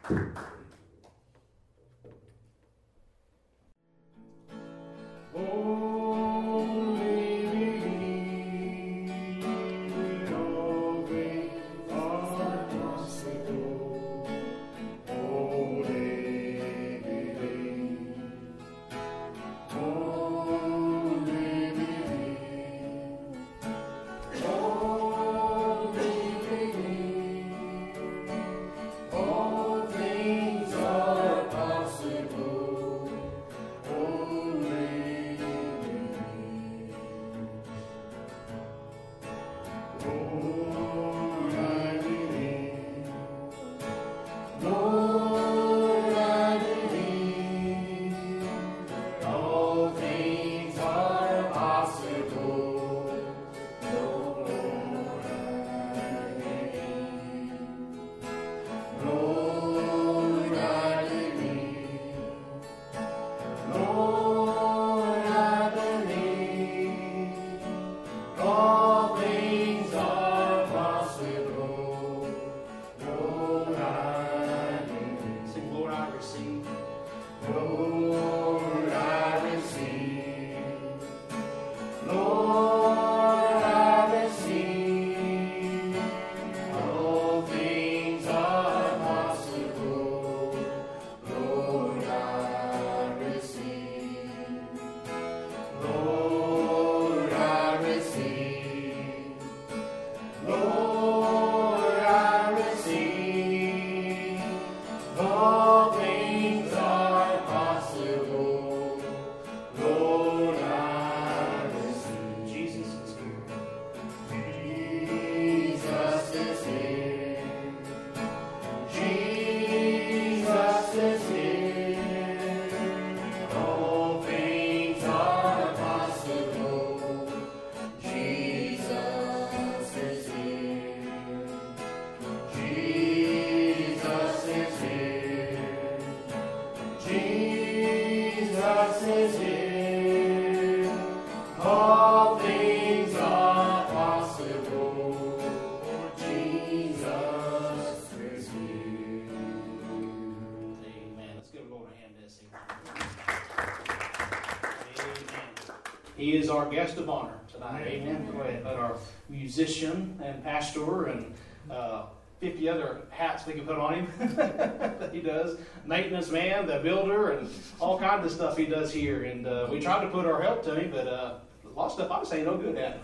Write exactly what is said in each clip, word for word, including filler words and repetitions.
He is our guest of honor tonight. Amen. Go ahead. But our musician and pastor and uh, fifty other hats we can put on him that he does. Maintenance man, the builder, and all kinds of stuff he does here. And uh, we tried to put our help to him, but uh, a lot of stuff I was saying no good at.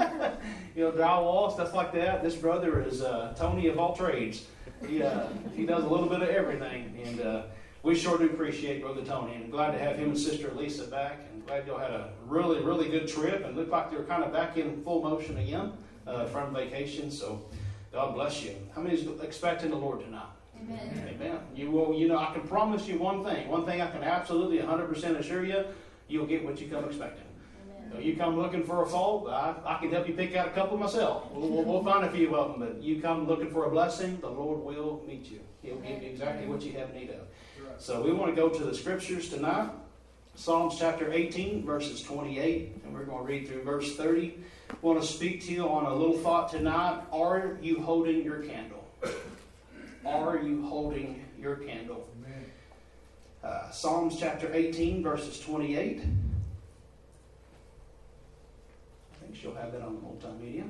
You know, drywall, stuff like that. This brother is uh, Tony of all trades. He, uh, he does a little bit of everything. And uh, we sure do appreciate Brother Tony. And glad to have him and Sister Lisa back. And glad y'all had a really, really good trip. And looked like they were kind of back in full motion again uh, from vacation. So God bless you. How many is expecting the Lord tonight? Amen. Amen. You will, you know, I can promise you one thing. One thing I can absolutely one hundred percent assure you, you'll get what you come expecting. Amen. So you come looking for a fault, I, I can help you pick out a couple myself. We'll, we'll, we'll find a few of them. But you come looking for a blessing, the Lord will meet you. He'll give you exactly what you have need of. So we want to go to the scriptures tonight. Psalms chapter eighteen, verses twenty-eight, and we're going to read through verse thirty. I want to speak to you on a little thought tonight. Are you holding your candle? Are you holding your candle? Uh, Psalms chapter eighteen, verses twenty-eight. I think she'll have that on the multimedia.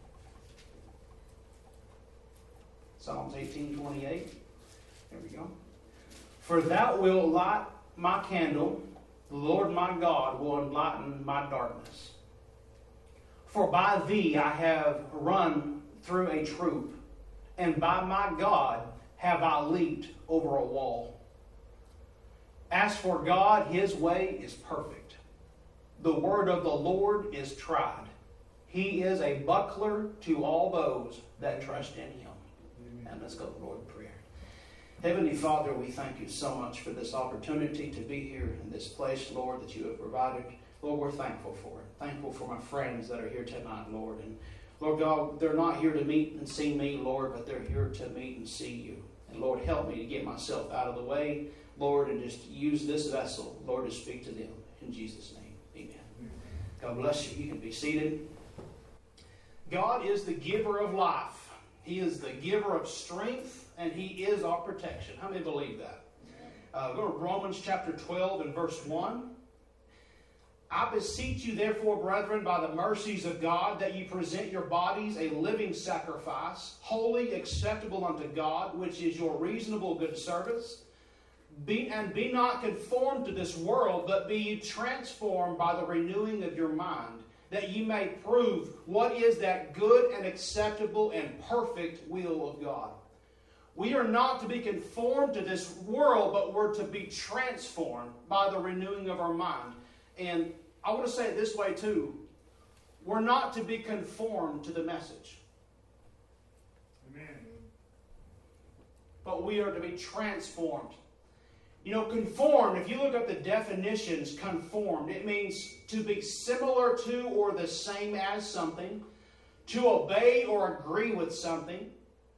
Psalms eighteen, twenty-eight. There we go. For thou wilt light my candle, the Lord my God will enlighten my darkness. For by thee I have run through a troop, and by my God have I leaped over a wall. As for God, his way is perfect. The word of the Lord is tried. He is a buckler to all those that trust in him. Amen. And let's go to the Lord in prayer. Heavenly Father, we thank you so much for this opportunity to be here in this place, Lord, that you have provided. Lord, we're thankful for it. Thankful for my friends that are here tonight, Lord. And Lord God, they're not here to meet and see me, Lord, but they're here to meet and see you. And Lord, help me to get myself out of the way, Lord, and just use this vessel, Lord, to speak to them. In Jesus' name, amen. God bless you. You can be seated. God is the giver of life. He is the giver of strength, and He is our protection. How many believe that? Uh, go to Romans chapter twelve and verse one. I beseech you, therefore, brethren, by the mercies of God, that you present your bodies a living sacrifice, holy, acceptable unto God, which is your reasonable good service. Be, and be not conformed to this world, but be ye transformed by the renewing of your mind, that ye may prove what is that good and acceptable and perfect will of God. We are not to be conformed to this world, but we're to be transformed by the renewing of our mind. And I want to say it this way too. We're not to be conformed to the message. Amen. But we are to be transformed. You know, conformed, if you look up the definitions, conformed, it means to be similar to or the same as something, to obey or agree with something.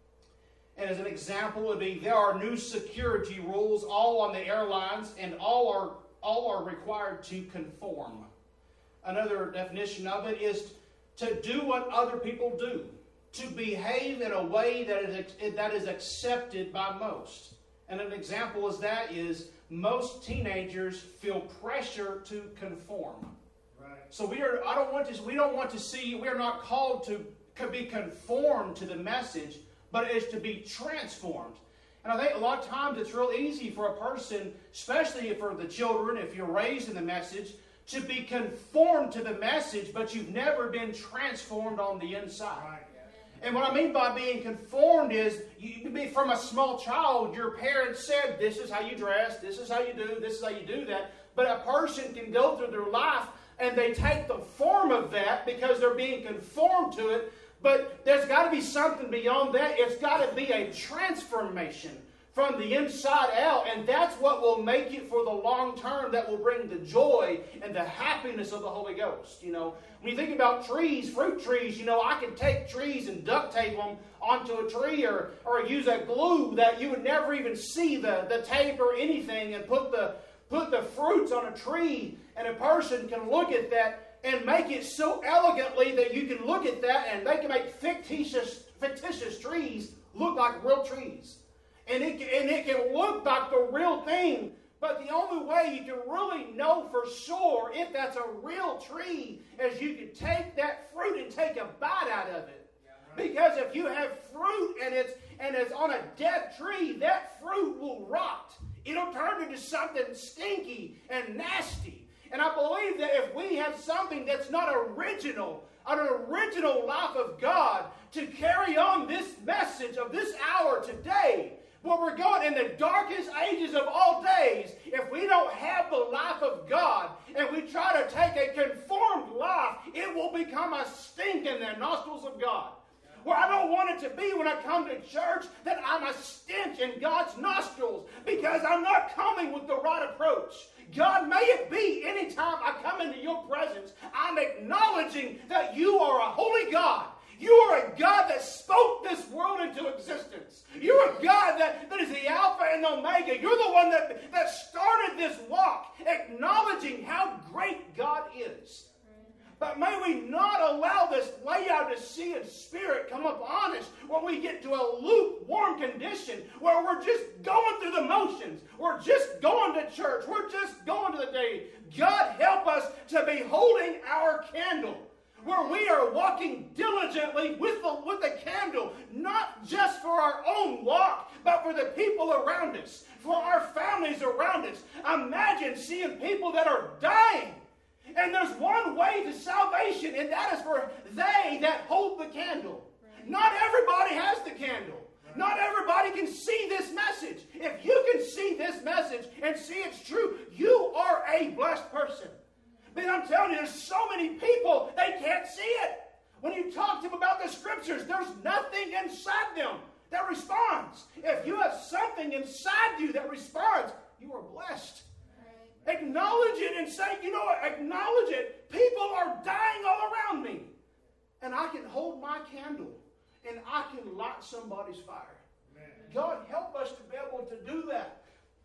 And as an example would be, there are new security rules all on the airlines, and all are all are required to conform. Another definition of it is to do what other people do, to behave in a way that is that is accepted by most. And an example is that is most teenagers feel pressure to conform. Right. So we are. I don't want to. We don't want to see. We are not called to be conformed to the message, but it is to be transformed. And I think a lot of times it's real easy for a person, especially for the children, if you're raised in the message, to be conformed to the message, but you've never been transformed on the inside. Right. And what I mean by being conformed is, you can be from a small child, your parents said, this is how you dress, this is how you do, this is how you do that. But a person can go through their life and they take the form of that because they're being conformed to it. But there's got to be something beyond that. It's got to be a transformation from the inside out. And that's what will make it for the long term, that will bring the joy and the happiness of the Holy Ghost. You know, when you think about trees, fruit trees, you know, I can take trees and duct tape them onto a tree, or, or use a glue that you would never even see the, the tape or anything, and put the, put the fruits on a tree, and a person can look at that and make it so elegantly that you can look at that and they can make fictitious, fictitious trees look like real trees. And it, and it can look like the real thing. But the only way you can really know for sure if that's a real tree is you can take that fruit and take a bite out of it. Because if you have fruit and it's, and it's on a dead tree, that fruit will rot. It'll turn into something stinky and nasty. And I believe that if we have something that's not original, an original life of God, to carry on this message of this hour today, where we're going in the darkest ages of all days, if we don't have the life of God and we try to take a conformed life, it will become a stink in the nostrils of God. Where I don't want it to be when I come to church that I'm a stench in God's nostrils, because I'm not coming with the right approach. God, may it be anytime I come into your presence, I'm acknowledging that you are a holy God. You are a God that spoke this world into existence. You're a God that, that is the Alpha and the Omega. You're the one that, that started this walk, acknowledging how great God is. But may we not allow this Laodicean spirit come upon us when we get to a lukewarm condition where we're just going through the motions. We're just going to church. We're just going to the day. God help us to be holding our candle, where we are walking diligently with the, with the candle, not just for our own walk, but for the people around us, for our families around us. Imagine seeing people that are dying. And there's one way to salvation, and that is for they that hold the candle. Right. Not everybody has the candle. Right. Not everybody can see this message. If you can see this message and see it's true, you are a blessed person. But I'm telling you, there's so many people, they can't see it. When you talk to them about the scriptures, there's nothing inside them that responds. If you have something inside you that responds, you are blessed. Acknowledge it and say, you know what, acknowledge it. People are dying all around me. And I can hold my candle and I can light somebody's fire. Amen. God, help us to be able to do that.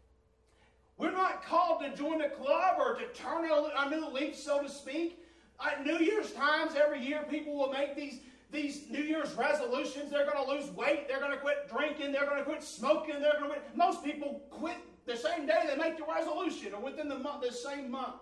We're not called to join a club or to turn a, a new leaf, so to speak. At New Year's times, every year, people will make these, these New Year's resolutions. They're going to lose weight. They're going to quit drinking. They're going to quit smoking. They're going to quit. Most people quit the same day they make the resolution, or within the month, the same month.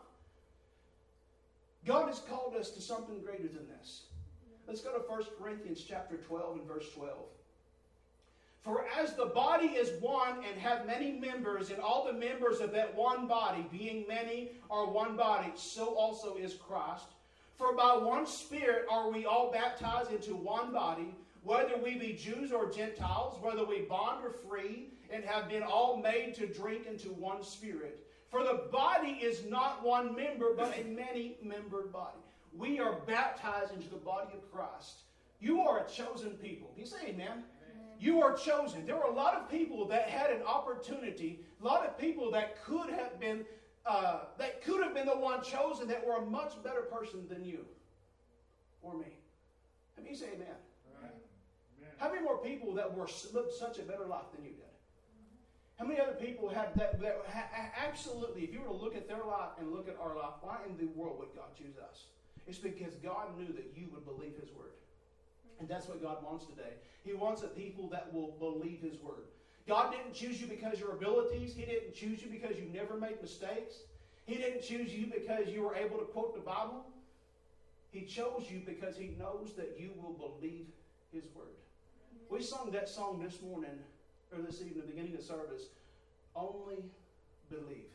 God has called us to something greater than this. Let's go to First Corinthians chapter twelve and verse twelve. For as the body is one and have many members, and all the members of that one body, being many, are one body, so also is Christ. For by one Spirit are we all baptized into one body, whether we be Jews or Gentiles, whether we bond or free, and have been all made to drink into one Spirit. For the body is not one member, but a many-membered body. We are baptized into the body of Christ. You are a chosen people. Can you say amen? Amen. You are chosen. There were a lot of people that had an opportunity, a lot of people that could have been uh, that could have been the one chosen that were a much better person than you or me. Have you say amen? Right. Amen. How many more people that were lived such a better life than you did? How many other people have that, that ha, absolutely, if you were to look at their life and look at our life, why in the world would God choose us? It's because God knew that you would believe His Word. And that's what God wants today. He wants a people that will believe His Word. God didn't choose you because of your abilities. He didn't choose you because you never make mistakes. He didn't choose you because you were able to quote the Bible. He chose you because He knows that you will believe His Word. We sung that song this morning, or this evening, the beginning of service, Only Believe.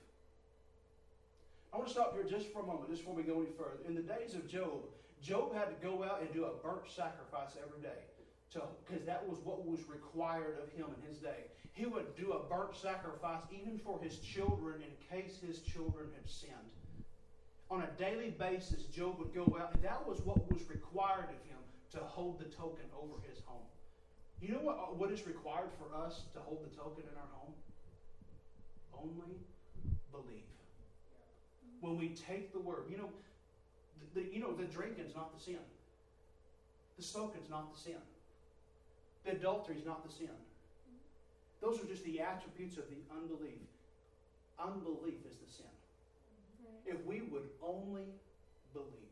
I want to stop here just for a moment, just before we go any further. In the days of Job, Job had to go out and do a burnt sacrifice every day, because that was what was required of him in his day. He would do a burnt sacrifice even for his children in case his children had sinned. On a daily basis, Job would go out, and that was what was required of him to hold the token over his home. You know what, what is required for us to hold the token in our home? Only believe. When we take the word, you know, the, the, you know, the drinking's not the sin. The smoking's not the sin. The adultery's not the sin. Those are just the attributes of the unbelief. Unbelief is the sin. If we would only believe.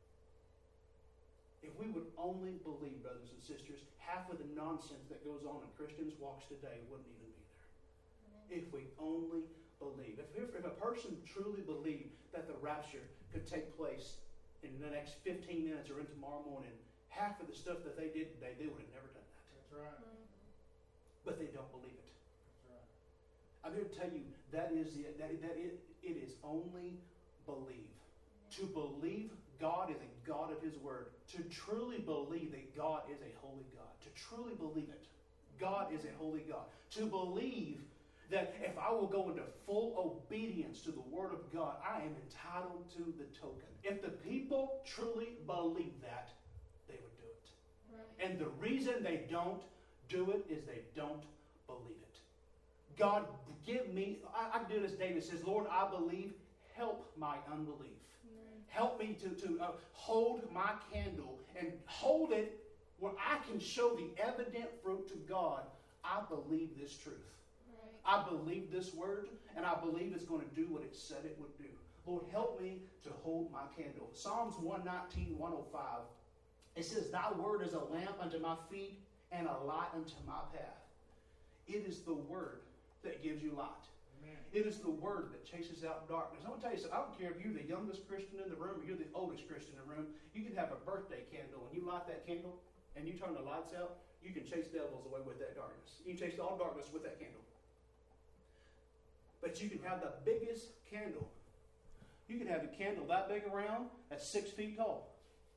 If we would only believe, brothers and sisters, half of the nonsense that goes on in Christians' walks today wouldn't even be there. If we only believe. If, if, if a person truly believed that the rapture could take place in the next fifteen minutes or in tomorrow morning, half of the stuff that they did today, they would have never done that. That's right. But they don't believe it. That's right. I'm here to tell you that is the, that, that it, it is only believe. To believe God is a God of His Word. To truly believe that God is a holy God. To truly believe it. God is a holy God. To believe that if I will go into full obedience to the Word of God, I am entitled to the token. If the people truly believe that, they would do it. Right. And the reason they don't do it is they don't believe it. God, give me, I, I do this. David says, Lord, I believe, help my unbelief. Amen. Help me to, to uh, hold my candle and hold it where I can show the evident fruit to God. I believe this truth. Right. I believe this word, and I believe it's going to do what it said it would do. Lord, help me to hold my candle. Psalms one nineteen, one oh five. It says, Thy word is a lamp unto my feet and a light unto my path. It is the word that gives you light. Amen. It is the word that chases out darkness. I want to tell you something. I don't care if you're the youngest Christian in the room or you're the oldest Christian in the room. You can have a birthday candle, and you light that candle, and you turn the lights out. You can chase devils away with that darkness. You can chase all darkness with that candle. But you can have the biggest candle. You can have a candle that big around that's six feet tall.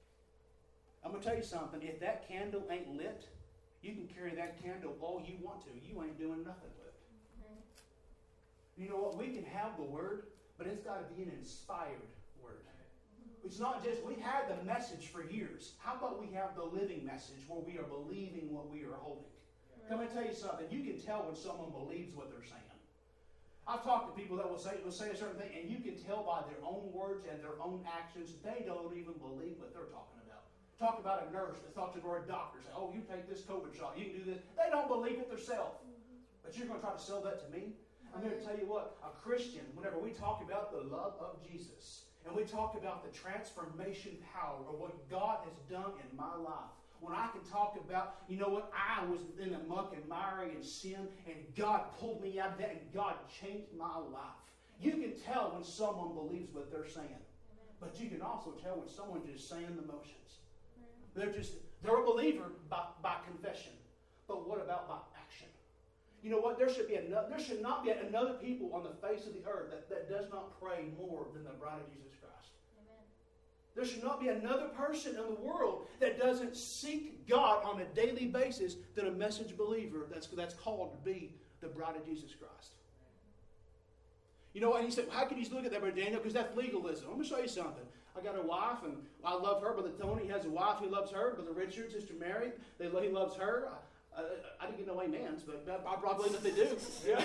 I'm going to tell you something. If that candle ain't lit, you can carry that candle all you want to. You ain't doing nothing with it. Mm-hmm. You know what? We can have the word, but it's got to be an inspired word. It's not just, we had the message for years. How about we have the living message where we are believing what we are holding? Right. Come and tell you something. You can tell when someone believes what they're saying. I've talked to people that will say, will say a certain thing, and you can tell by their own words and their own actions, they don't even believe what they're talking about. Talk about a nurse that talks to a doctor, say, oh, you take this COVID shot, you can do this. They don't believe it themselves. But you're going to try to sell that to me? I'm going to tell you what, a Christian, whenever we talk about the love of Jesus, and we talk about the transformation power of what God has done in my life, when I can talk about, you know what, I was in the muck and mire and sin, and God pulled me out of that, and God changed my life. You can tell when someone believes what they're saying. But you can also tell when someone's just saying the motions. They're just, they're a believer by, by confession. But what about by action? You know what? There should be another, there should not be another people on the face of the earth that, that does not pray more than the bride of Jesus Christ. Amen. There should not be another person in the world that doesn't seek God on a daily basis than a message believer that's, that's called to be the bride of Jesus Christ. You know what? And he said, how can you look at that, Brother Daniel? Because that's legalism. Let me show you something. I got a wife, and I love her. Brother Tony has a wife. He loves her. Brother Richard, sister Mary, they, he loves her. I, I, I didn't get no amens, but I probably believe that they do.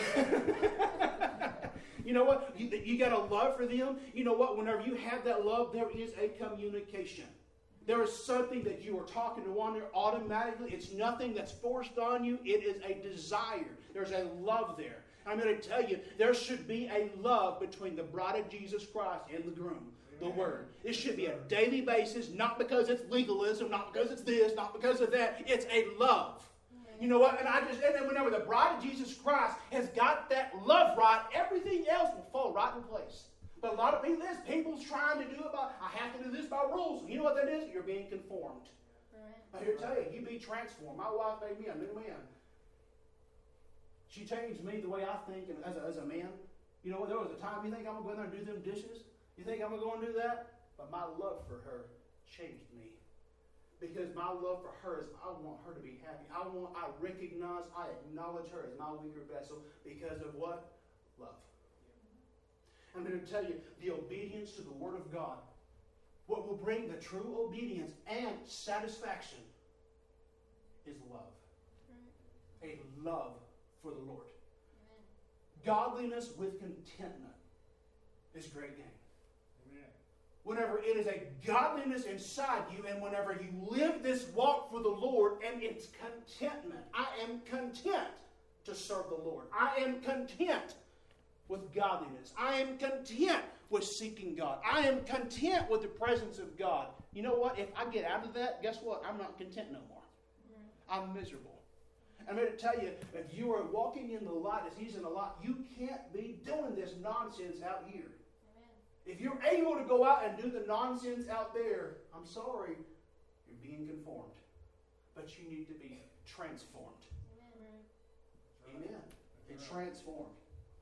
Yeah. You know what? You, you got a love for them. You know what? Whenever you have that love, there is a communication. There is something that you are talking to one another automatically. It's nothing that's forced on you. It is a desire. There's a love there. I'm going to tell you, there should be a love between the bride of Jesus Christ and the groom, the Word. It should be a daily basis, not because it's legalism, not because it's this, not because of that. It's a love. You know what? And I just, and then whenever the bride of Jesus Christ has got that love right, everything else will fall right in place. But a lot of people, there's people's trying to do it by, I have to do this by rules. You know what that is? You're being conformed. Right. I'm here to tell you, you be transformed. My wife made me a new man. She changed me the way I think as a, as a man. You know, there was a time, you think I'm going to go in there and do them dishes? You think I'm going to go and do that? But my love for her changed me. Because my love for her is, I want her to be happy. I want, I recognize, I acknowledge her as my weaker vessel because of what? Love. I'm going to tell you, the obedience to the Word of God, what will bring the true obedience and satisfaction is love. A love for the Lord. Amen. Godliness with contentment is great gain. Amen. Whenever it is a godliness inside you, and whenever you live this walk for the Lord, and it's contentment. I am content to serve the Lord. I am content with godliness. I am content with seeking God. I am content with the presence of God. You know what? If I get out of that, guess what? I'm not content no more. I'm miserable. I'm going to tell you, if you are walking in the light as He's in the light, you can't be doing this nonsense out here. Amen. If you're able to go out and do the nonsense out there, I'm sorry, you're being conformed. But you need to be transformed. Amen. Amen. And transformed.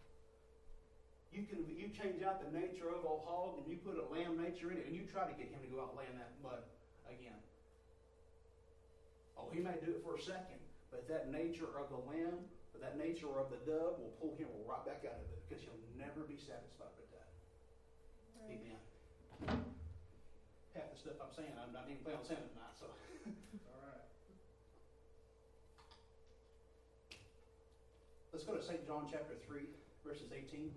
You can you change out the nature of a hog and you put a lamb nature in it and you try to get him to go out and lay in that mud again. Oh, he may do it for a second, but that nature of the lamb, or that nature of the dove will pull him right back out of it because he'll never be satisfied with that. Right. Amen. Half the stuff I'm saying, I'm not even planning on saying it tonight, so. All right. Let's go to Saint John chapter three, verses eighteen.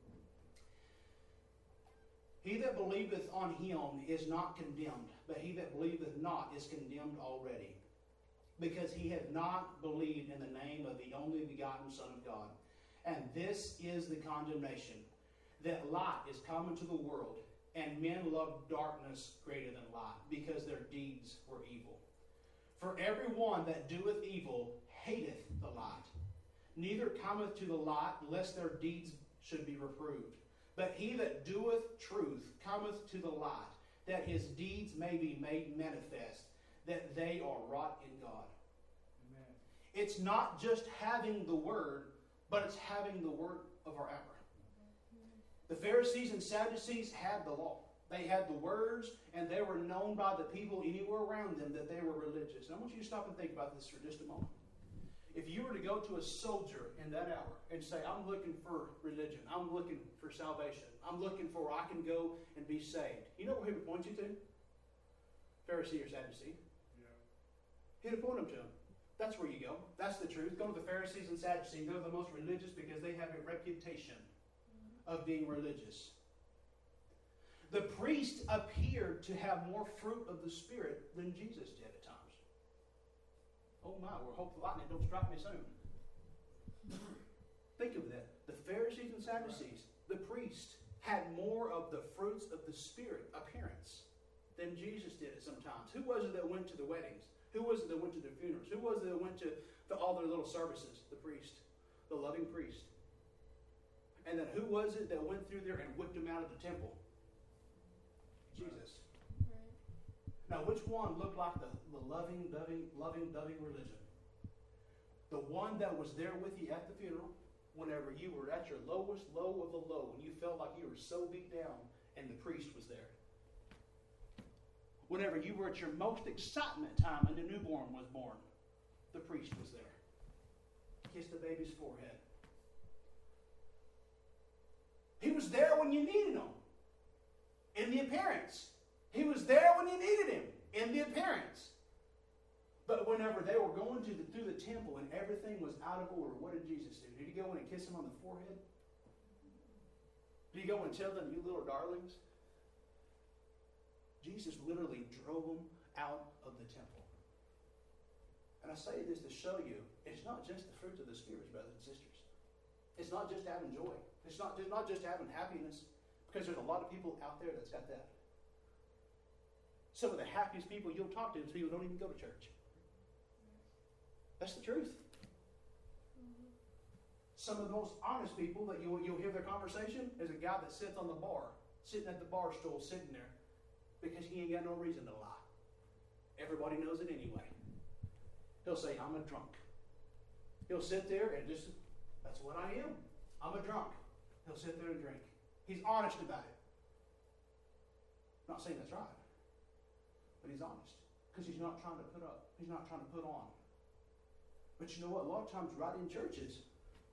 He that believeth on him is not condemned, but he that believeth not is condemned already, because he hath not believed in the name of the only begotten Son of God. And this is the condemnation, that light is come into the world, and men love darkness greater than light, because their deeds were evil. For every one that doeth evil hateth the light, neither cometh to the light, lest their deeds should be reproved. But he that doeth truth cometh to the light, that his deeds may be made manifest, that they are wrought in God. Amen. It's not just having the Word, but it's having the word of our hour. The Pharisees and Sadducees had the law. They had the words, and they were known by the people anywhere around them that they were religious. And I want you to stop and think about this for just a moment. If you were to go to a soldier in that hour and say, I'm looking for religion, I'm looking for salvation, I'm looking for where I can go and be saved, you know where he would point you to? Pharisee or Sadducee. Yeah. He would point them to him. That's where you go. That's the truth. Go to the Pharisees and Sadducees. They're the most religious because they have a reputation of being religious. The priest appeared to have more fruit of the Spirit than Jesus did at times. Oh my, we're hoping lightning don't strike me soon. Think of that. The Pharisees and Sadducees, the priest, had more of the fruits of the Spirit appearance than Jesus did at some times. Who was it that went to the weddings? Who was it that went to their funerals? Who was it that went to, to all their little services? The priest. The loving priest. And then who was it that went through there and whipped him out of the temple? Jesus. Right. Now, which one looked like the, the loving, loving, loving, loving religion? The one that was there with you at the funeral, whenever you were at your lowest low of the low, when you felt like you were so beat down, and the priest was there. Whenever you were at your most excitement time and the newborn was born, the priest was there. Kissed the baby's forehead. He was there when you needed him, in the appearance. He was there when you needed him, in the appearance. But whenever they were going to the, through the temple and everything was out of order, what did Jesus do? Did he go in and kiss him on the forehead? Did he go and tell them, you little darlings? Jesus literally drove them out of the temple. And I say this to show you, it's not just the fruits of the Spirit, brothers and sisters. It's not just having joy. It's not, it's not just having happiness, because there's a lot of people out there that's got that. Some of the happiest people you'll talk to is people who don't even go to church. That's the truth. Mm-hmm. Some of the most honest people that you'll, you'll hear their conversation is a guy that sits on the bar, sitting at the bar stool, sitting there, because he ain't got no reason to lie. Everybody knows it anyway. He'll say, I'm a drunk. He'll sit there and just, that's what I am. I'm a drunk. He'll sit there and drink. He's honest about it. I'm not saying that's right, but he's honest, because he's not trying to put up. He's not trying to put on. But you know what? A lot of times right in churches,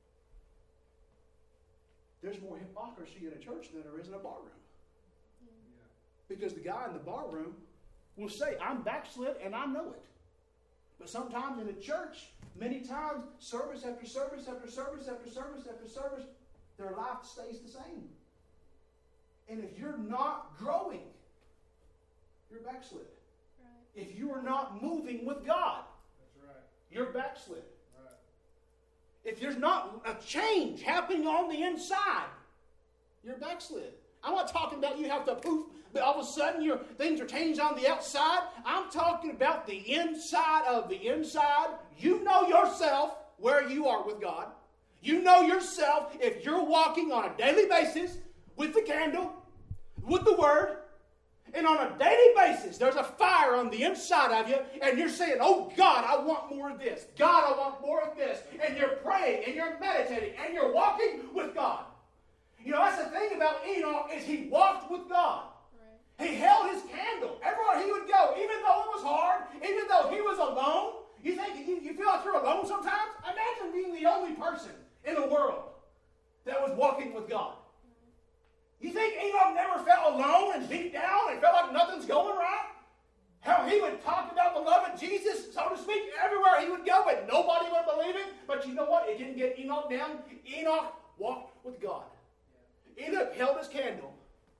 there's more hypocrisy in a church than there is in a bar room. Yeah. Because the guy in the bar room will say, I'm backslid and I know it. But sometimes in a church, many times, service after service after service after service after service, their life stays the same. And if you're not growing, you're backslid. Right. If you are not moving with God, That's right. you're backslid. Right. If there's not a change happening on the inside, you're backslid. I'm not talking about you have to poof, but all of a sudden your things are changed on the outside. I'm talking about the inside of the inside. You know yourself where you are with God. You know yourself if you're walking on a daily basis with the candle, with the Word, and on a daily basis, there's a fire on the inside of you, and you're saying, oh God, I want more of this. God, I want more of this. And you're praying, and you're meditating, and you're walking with God. You know, that's the thing about Enoch, is he walked with God. Right. He held his candle. Everywhere he would go, even though it was hard, even though he was alone. You think, you, you feel like you're alone sometimes? Imagine being the only person in the world that was walking with God. You think Enoch never felt alone and beat down and felt like nothing's going right? How he would talk about the love of Jesus, so to speak, everywhere he would go, but nobody would believe it. But you know what? It didn't get Enoch down. Enoch walked with God. Enoch held his candle.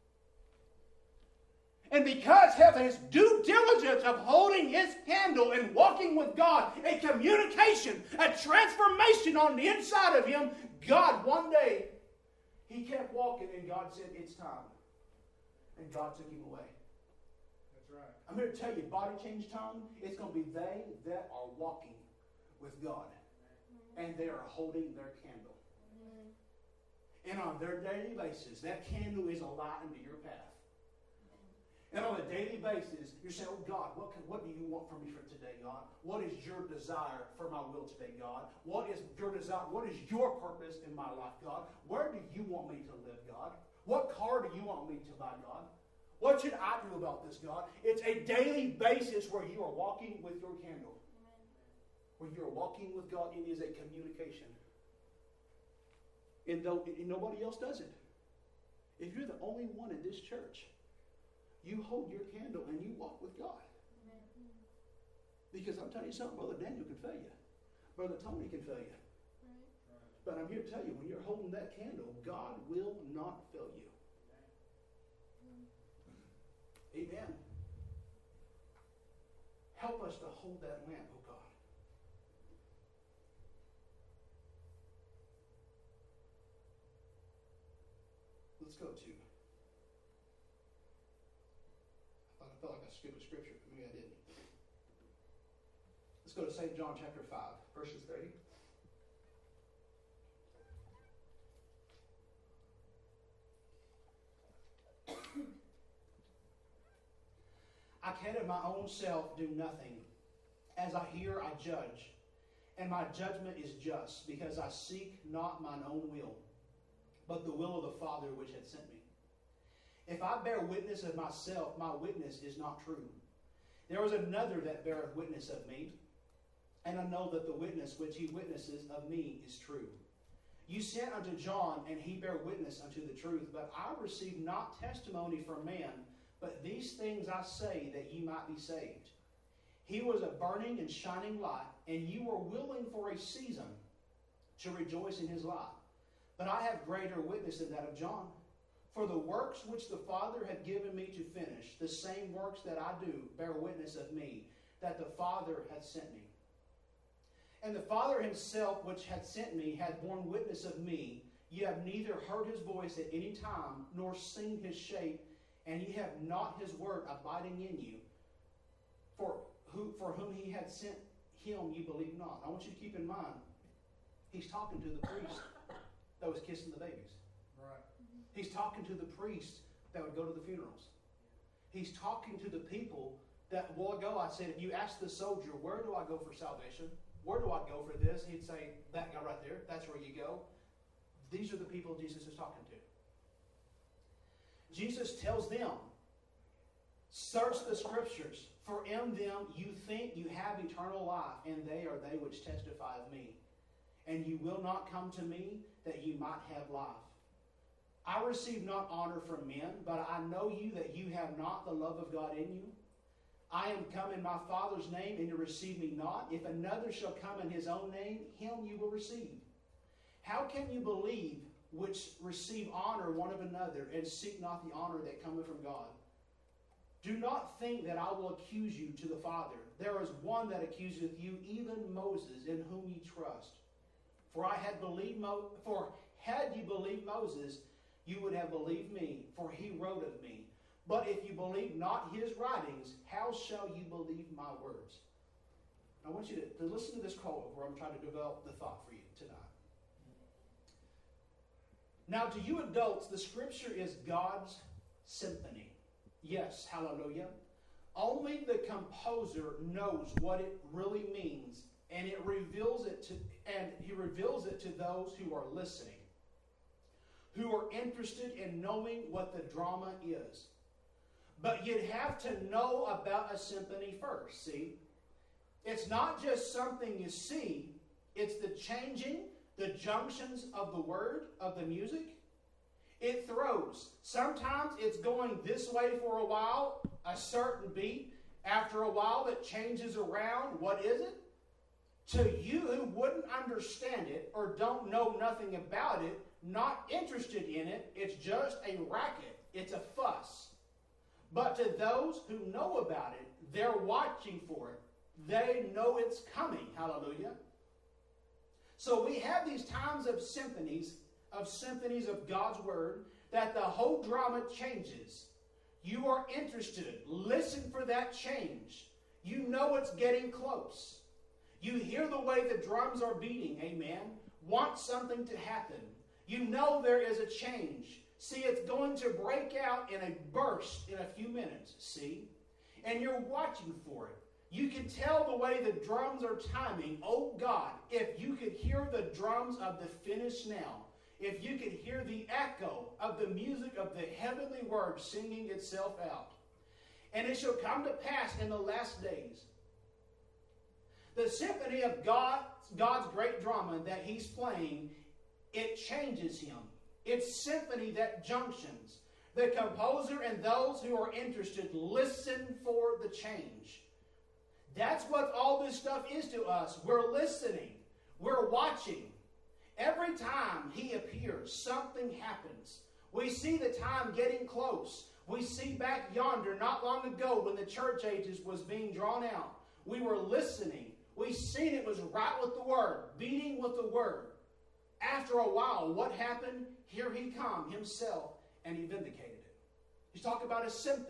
And because of his due diligence of holding his candle and walking with God, a communication, a transformation on the inside of him, God one day, he kept walking and God said, it's time. And God took him away. That's right. I'm here to tell you, body change time, it's going to be they that are walking with God. And they are holding their candle. Amen. And on their daily basis, that candle is a light into your path. And on a daily basis, you're saying, oh God, what, can, what do you want from me for today, God? What is your desire for my will today, God? What is your desire? What is your purpose in my life, God? Where do you want me to live, God? What car do you want me to buy, God? What should I do about this, God? It's a daily basis where you are walking with your candle. Amen. Where you're walking with God, it is a communication. And, though, and nobody else does it. If you're the only one in this church, you hold your candle and you walk with God. Amen. Because I'm telling you something, Brother Daniel can fail you. Brother Tony can fail you. Right. But I'm here to tell you, when you're holding that candle, God will not fail you. Amen. Help us to hold that lamp, oh God. Let's go to. I thought I felt like I skipped a scripture, but maybe I didn't. Let's go to Saint John chapter five, verses thirty. I can of my own self do nothing. As I hear, I judge. And my judgment is just, because I seek not mine own will, but the will of the Father which hath sent me. If I bear witness of myself, my witness is not true. There is another that beareth witness of me, and I know that the witness which he witnesses of me is true. You sent unto John, and he bare witness unto the truth, but I received not testimony from man, but these things I say, that ye might be saved. He was a burning and shining light, and you were willing for a season to rejoice in his light. But I have greater witness than that of John. For the works which the Father had given me to finish, the same works that I do, bear witness of me, that the Father hath sent me. And the Father himself which hath sent me hath borne witness of me. Ye have neither heard his voice at any time, nor seen his shape, and ye have not his word abiding in you. For who for whom he had sent him ye believe not. I want you to keep in mind, he's talking to the priest that was kissing the babies. Right. He's talking to the priest that would go to the funerals. He's talking to the people that, a while ago I said, if you ask the soldier, where do I go for salvation? Where do I go for this? He'd say, that guy right there, that's where you go. These are the people Jesus is talking to. Jesus tells them, search the scriptures, for in them you think you have eternal life, and they are they which testify of me. And you will not come to me, that you might have life. I receive not honor from men, but I know you that you have not the love of God in you. I am come in my Father's name, and you receive me not. If another shall come in his own name, him you will receive. How can you believe which receive honor one of another, and seek not the honor that cometh from God? Do not think that I will accuse you to the Father. There is one that accuseth you, even Moses, in whom ye trust. For I had believed Mo- for had you believed Moses, you would have believed me, for he wrote of me. But if you believe not his writings, how shall you believe my words? I want you to, to listen to this quote where I'm trying to develop the thought for you tonight. Now, to you adults, the Scripture is God's symphony. Yes, hallelujah. Only the composer knows what it really means, and it reveals it to, and he reveals it to those who are listening, who are interested in knowing what the drama is. But you'd have to know about a symphony first, see? It's not just something you see, it's the changing, the junctions of the word, of the music. It throws. Sometimes it's going this way for a while, a certain beat. After a while it changes around. What is it? To you who wouldn't understand it or don't know nothing about it, not interested in it, it's just a racket. It's a fuss. But to those who know about it, they're watching for it. They know it's coming. Hallelujah. So we have these times of symphonies, of symphonies of God's Word, that the whole drama changes. You are interested. Listen for that change. You know it's getting close. You hear the way the drums are beating, amen. Want something to happen. You know there is a change. See, it's going to break out in a burst in a few minutes, see? And you're watching for it. You can tell the way the drums are timing. Oh God, if you could hear the drums of the finish now, if you could hear the echo of the music of the heavenly word singing itself out. And it shall come to pass in the last days. The symphony of God, God's great drama that he's playing, it changes him. It's symphony that junctions. The composer and those who are interested listen for the change. That's what all this stuff is to us. We're listening. We're watching. Every time he appears, something happens. We see the time getting close. We see back yonder, not long ago, when the church ages was being drawn out. We were listening. We seen it was right with the word, beating with the word. After a while, what happened? Here he come himself, and he vindicated it. He's talking about a symphony.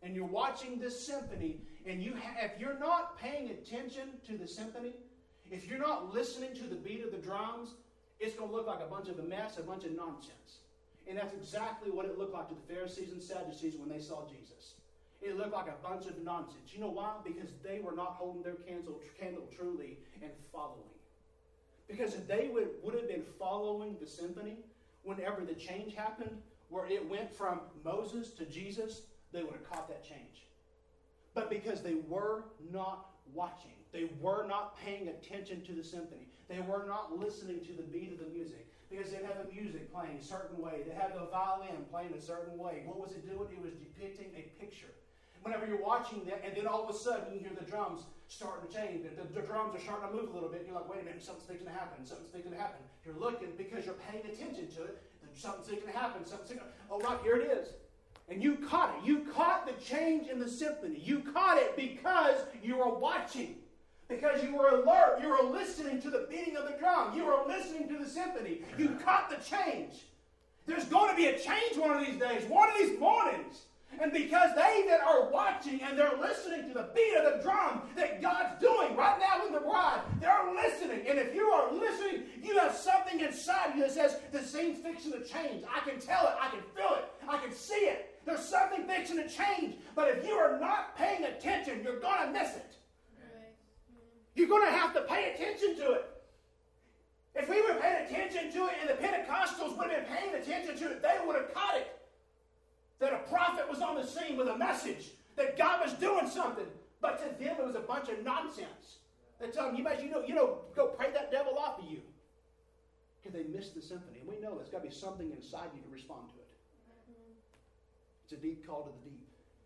and you're watching this symphony, and you ha- if you're not paying attention to the symphony, if you're not listening to the beat of the drums, it's going to look like a bunch of a mess, a bunch of nonsense. And that's exactly what it looked like to the Pharisees and Sadducees when they saw Jesus. It looked like a bunch of nonsense. You know why? Because they were not holding their candle, candle truly and following. Because if they would, would have been following the symphony, whenever the change happened, where it went from Moses to Jesus, they would have caught that change. But because they were not watching, they were not paying attention to the symphony, they were not listening to the beat of the music, because they'd have the music playing a certain way, they had the violin playing a certain way. What was it doing? It was depicting a picture. Whenever you're watching that, and then all of a sudden you hear the drums starting to change, the, the drums are starting to move a little bit, and you're like, wait a minute, something's fixing to happen, something's fixing to happen. You're looking because you're paying attention to it, something's fixing to happen, something's fixing to Oh, right, here it is. And you caught it. You caught the change in the symphony. You caught it because you were watching. Because you were alert. You were listening to the beating of the drum. You were listening to the symphony. You caught the change. There's going to be a change one of these days, one of these mornings. And because they that are watching and they're listening to the beat of the drum that God's doing right now in the bride, they're listening. And if you are listening, you have something inside you that says, the scene's fixing to change. I can tell it. I can feel it. I can see it. There's something fixing to change. But if you are not paying attention, you're going to miss it. Right. You're going to have to pay attention to it. If we were paying attention to it and the Pentecostals would have been paying attention to it, they would have caught it. That a prophet was on the scene with a message, that God was doing something. But to them, it was a bunch of nonsense. They tell them, you guys, you know, you know, go pray that devil off of you. Because they missed the symphony. And we know there's got to be something inside you to respond to it. It's a deep call to the deep.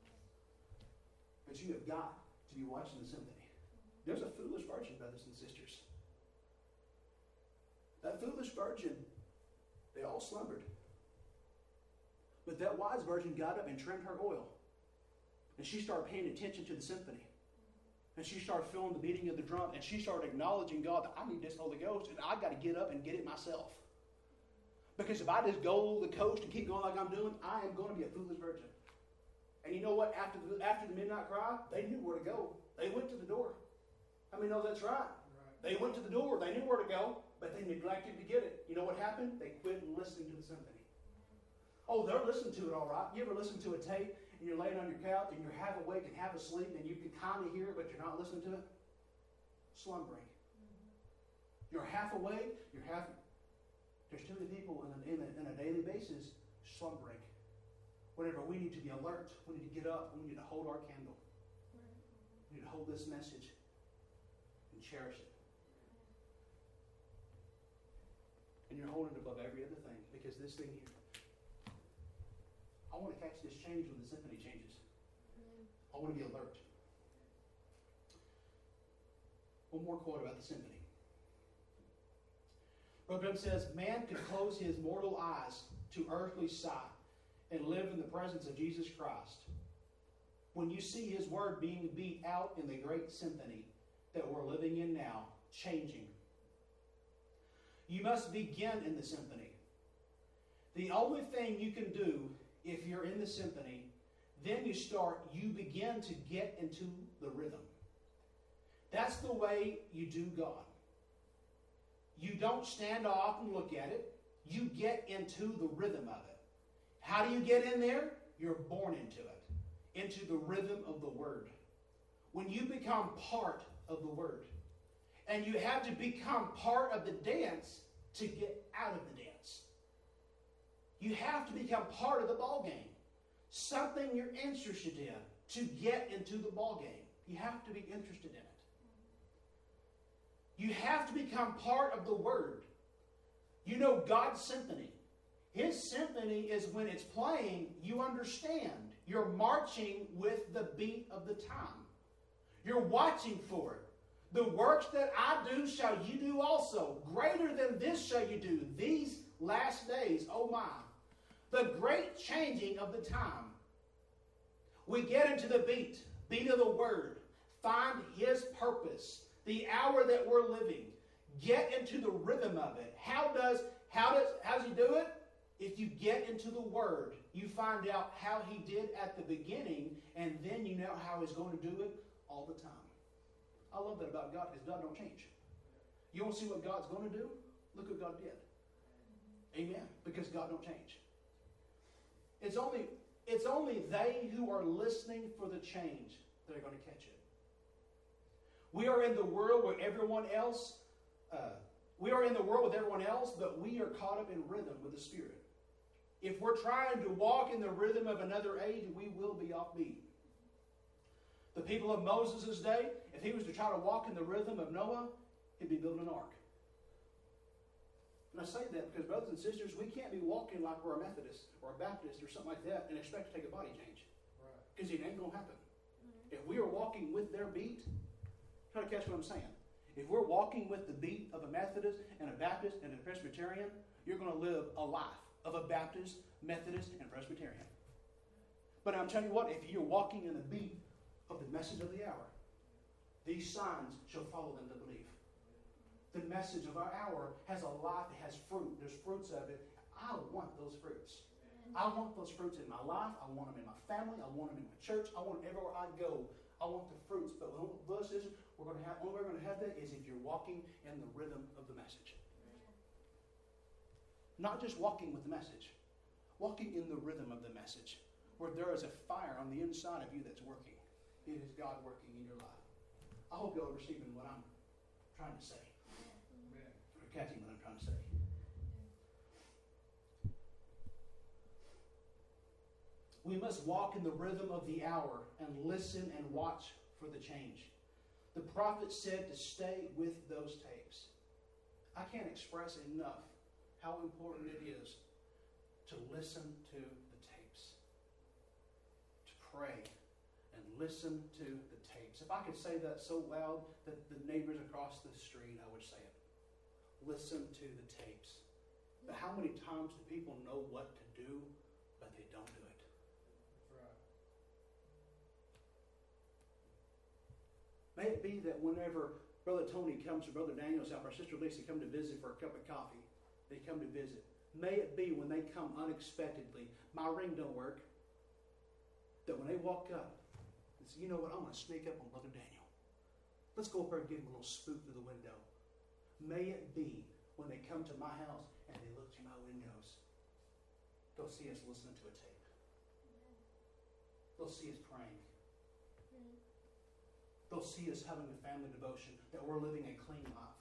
But you have got to be watching the symphony. There's a foolish virgin, brothers and sisters. That foolish virgin, they all slumbered. But that wise virgin got up and trimmed her oil. And she started paying attention to the symphony. And she started feeling the beating of the drum. And she started acknowledging God that I need this Holy Ghost. And I've got to get up and get it myself. Because if I just go the coast and keep going like I'm doing, I am going to be a foolish virgin. And you know what? After the, after the midnight cry, they knew where to go. They went to the door. How many know that's right? Right. They went to the door. They knew where to go. But they neglected to get it. You know what happened? They quit listening to the symphony. Oh, they're listening to it all right. You ever listen to a tape and you're laying on your couch and you're half awake and half asleep and you can kind of hear it, but you're not listening to it? Slumbering. Mm-hmm. You're half awake, you're half... There's too many people in a, in a, in a daily basis slumbering. Whenever we need to be alert, we need to get up, we need to hold our candle. We need to hold this message and cherish it. And you're holding it above every other thing because this thing here, I want to catch this change when the symphony changes. I want to be alert. One more quote about the symphony. Brother says, man could close his mortal eyes to earthly sight and live in the presence of Jesus Christ. When you see his word being beat out in the great symphony that we're living in now, changing. You must begin in the symphony. The only thing you can do if you're in the symphony, then you start, you begin to get into the rhythm. That's the way you do God. You don't stand off and look at it. You get into the rhythm of it. How do you get in there? You're born into it. Into the rhythm of the Word. When you become part of the Word. And you have to become part of the dance to get out of the dance. You have to become part of the ball game. Something you're interested in to get into the ball game. You have to be interested in it. You have to become part of the Word. You know God's symphony. His symphony is when it's playing, you understand. You're marching with the beat of the time. You're watching for it. The works that I do shall you do also. Greater than this shall you do. These last days, oh my. The great changing of the time. We get into the beat, beat of the Word. Find His purpose. The hour that we're living. Get into the rhythm of it. How does, how does, how does He do it? If you get into the Word, you find out how He did at the beginning, and then you know how He's going to do it all the time. I love that about God, because God don't change. You want to see what God's going to do? Look what God did. Amen. Because God don't change. It's only, it's only they who are listening for the change that are going to catch it. We are in the world where everyone else, uh, we are in the world with everyone else, but we are caught up in rhythm with the Spirit. If we're trying to walk in the rhythm of another age, we will be offbeat. The people of Moses' day, if he was to try to walk in the rhythm of Noah, he'd be building an ark. And I say that because, brothers and sisters, we can't be walking like we're a Methodist or a Baptist or something like that and expect to take a body change. Because right. It ain't going to happen. Mm-hmm. If we are walking with their beat, try to catch what I'm saying. If we're walking with the beat of a Methodist and a Baptist and a Presbyterian, you're going to live a life of a Baptist, Methodist, and Presbyterian. But I'm telling you what, if you're walking in the beat of the message of the hour, these signs shall follow them that believe. The message of our hour has a life, it has fruit. There's fruits of it. I want those fruits. I want those fruits in my life. I want them in my family. I want them in my church. I want them everywhere I go. I want the fruits. But those is we're going to have, only way we're going to have that is if you're walking in the rhythm of the message. Not just walking with the message. Walking in the rhythm of the message. Where there is a fire on the inside of you that's working. It is God working in your life. I hope you're receiving what I'm trying to say. Amen. Or catching what I'm trying to say. We must walk in the rhythm of the hour and listen and watch for the change. The prophet said to stay with those tapes. I can't express enough how important it is to listen to the tapes. To pray and listen to the tapes. If I could say that so loud that the neighbors across the street, I would say it. Listen to the tapes. But how many times do people know what to do, but they don't do it? That's right. May it be that whenever Brother Tony comes to Brother Daniel's house, our Sister Lisa come to visit for a cup of coffee, they come to visit. May it be when they come unexpectedly, my ring don't work, that when they walk up, they say, you know what, I'm going to sneak up on Brother Daniel. Let's go up there and give him a little spook through the window. May it be when they come to my house and they look through my windows, they'll see us listening to a tape. They'll see us praying. They'll see us having a family devotion, that we're living a clean life.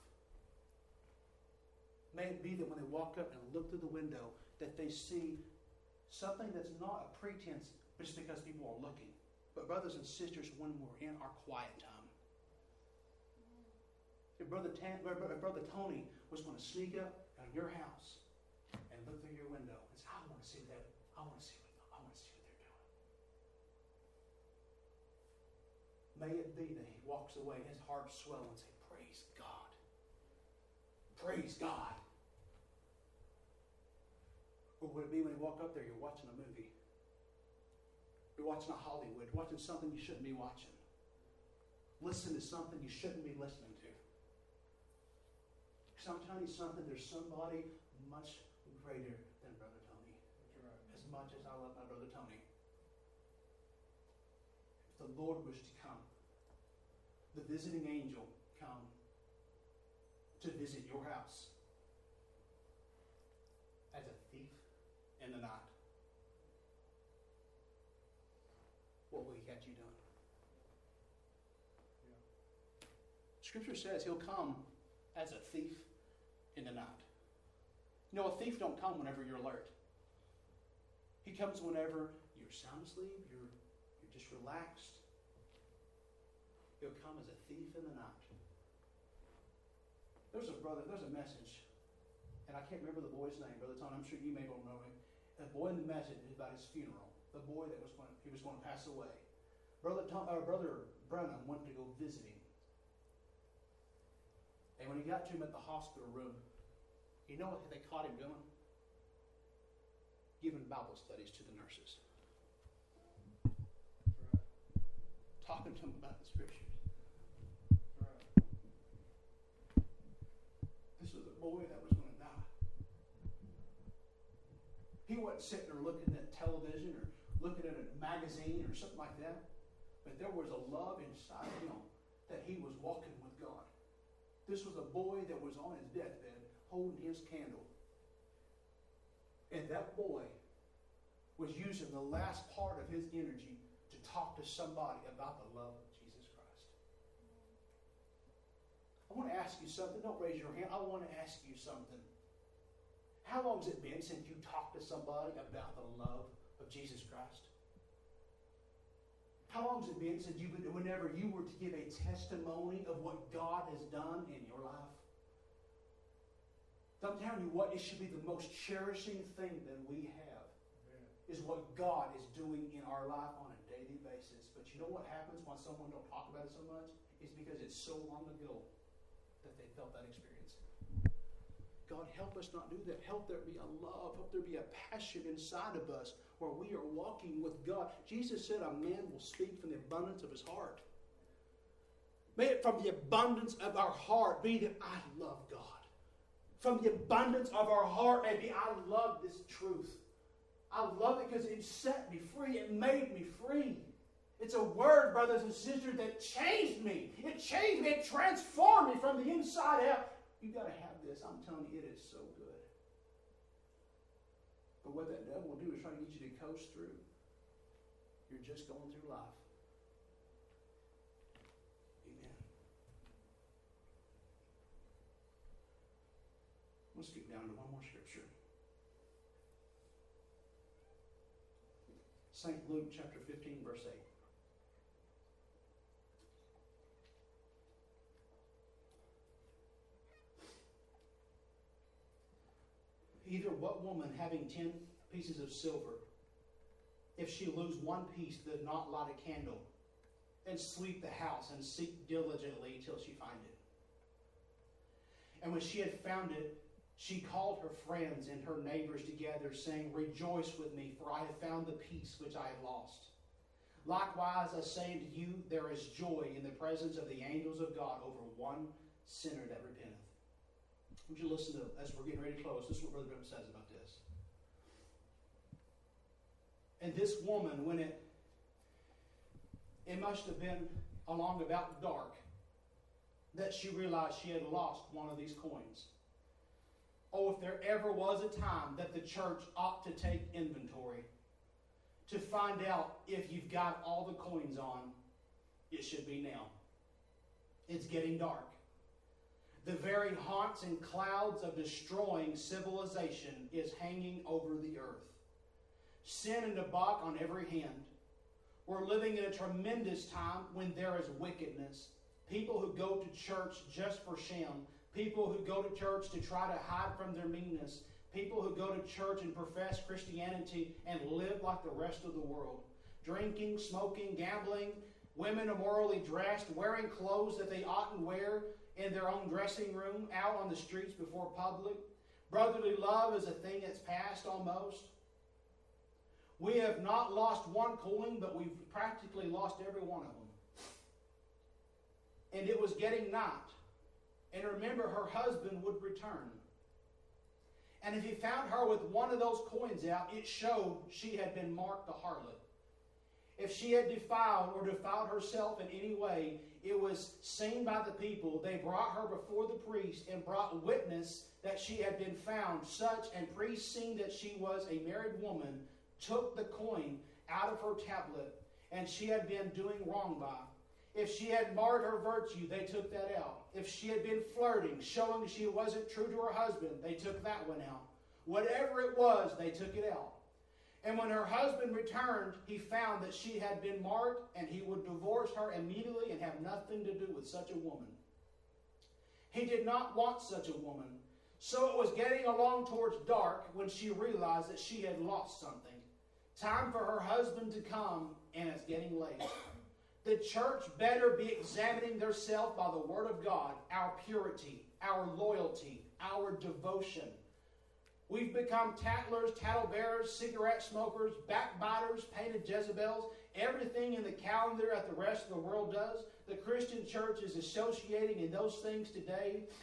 May it be that when they walk up and look through the window, that they see something that's not a pretense, but just because people are looking. But brothers and sisters, when we're in our quiet time, if Brother, Tan, if Brother Tony was going to sneak up on your house and look through your window and say, I want to see that. I want to see what I want to see what they're doing. May it be that he walks away, his heart swell, and say, praise God. Praise God. Or would it be when you walk up there, you're watching a movie? You're watching a Hollywood, watching something you shouldn't be watching. Listen to something you shouldn't be listening to. Because I'm telling you something, there's somebody much greater than Brother Tony. That's right. As much as I love my Brother Tony. If the Lord was to come, the visiting angel come to visit your house as a thief in the night, what will he catch you doing? Yeah. Scripture says he'll come as a thief in the night. You know, a thief don't come whenever you're alert. He comes whenever you're sound asleep, you're, you're just relaxed. He'll come as a thief in the night. There's a brother, there's a message, and I can't remember the boy's name, Brother Tony, I'm sure you may well know him. The boy in the message is about his funeral. The boy that was going to, he was going to pass away. Brother Tom, or Brother Brenham went to go visit him. And when he got to him at the hospital room, you know what they caught him doing? Giving Bible studies to the nurses. That's right. Talking to them about the scriptures. That's right. This was a boy that was going to die. He wasn't sitting there looking at television or looking at a magazine or something like that. But there was a love inside him that he was walking with God. This was a boy that was on his deathbed holding his candle. And that boy was using the last part of his energy to talk to somebody about the love of Jesus Christ. I want to ask you something. Don't raise your hand. I want to ask you something. How long has it been since you talked to somebody about the love of Jesus Christ? How long has it been since you, whenever you were to give a testimony of what God has done in your life? I'm telling you what, it should be the most cherishing thing that we have. Amen. Is what God is doing in our life on a daily basis. But you know what happens when someone don't talk about it so much? It's because it's so long ago that they felt that experience. God, help us not do that. Help there be a love. Help there be a passion inside of us where we are walking with God. Jesus said a man will speak from the abundance of his heart. May it from the abundance of our heart be that I love God. From the abundance of our heart may be I love this truth. I love it because it set me free. It made me free. It's a word, brothers and sisters, that changed me. It changed me. It transformed me from the inside out. You've got to have this. I'm telling you, it is so good. But what that devil will do is try to get you to coast through. You're just going through life. Amen. Let's skip down to one more scripture. Saint Luke chapter fifteen, verse eight. Either what woman having ten pieces of silver, if she lose one piece, does not light a candle and sweep the house and seek diligently till she find it? And when she had found it, she called her friends and her neighbors together, saying, Rejoice with me, for I have found the piece which I had lost. Likewise, I say unto you, there is joy in the presence of the angels of God over one sinner that repenteth. Would you listen to, as we're getting ready to close, this is what Brother Branham says about this. And this woman, when it, it must have been along about dark, that she realized she had lost one of these coins. Oh, if there ever was a time that the church ought to take inventory to find out if you've got all the coins on, it should be now. It's getting dark. The very haunts and clouds of destroying civilization is hanging over the earth. Sin and debauch on every hand. We're living in a tremendous time when there is wickedness. People who go to church just for sham. People who go to church to try to hide from their meanness. People who go to church and profess Christianity and live like the rest of the world. Drinking, smoking, gambling. Women immorally dressed, wearing clothes that they oughtn't wear in their own dressing room, out on the streets before public. Brotherly love is a thing that's past almost. We have not lost one coin, but we've practically lost every one of them. And it was getting night. And remember, her husband would return. And if he found her with one of those coins out, it showed she had been marked a harlot. If she had defiled or defiled herself in any way, it was seen by the people. They brought her before the priest and brought witness that she had been found such, and priest, seeing that she was a married woman, took the coin out of her tablet, and she had been doing wrong by. If she had marred her virtue, they took that out. If she had been flirting, showing she wasn't true to her husband, they took that one out. Whatever it was, they took it out. And when her husband returned, he found that she had been marked, and he would divorce her immediately and have nothing to do with such a woman. He did not want such a woman. So it was getting along towards dark when she realized that she had lost something. Time for her husband to come, and it's getting late. The church better be examining themselves by the Word of God, our purity, our loyalty, our devotion. We've become tattlers, tattlebearers, cigarette smokers, backbiters, painted Jezebels, everything in the calendar that the rest of the world does. The Christian church is associating in those things today.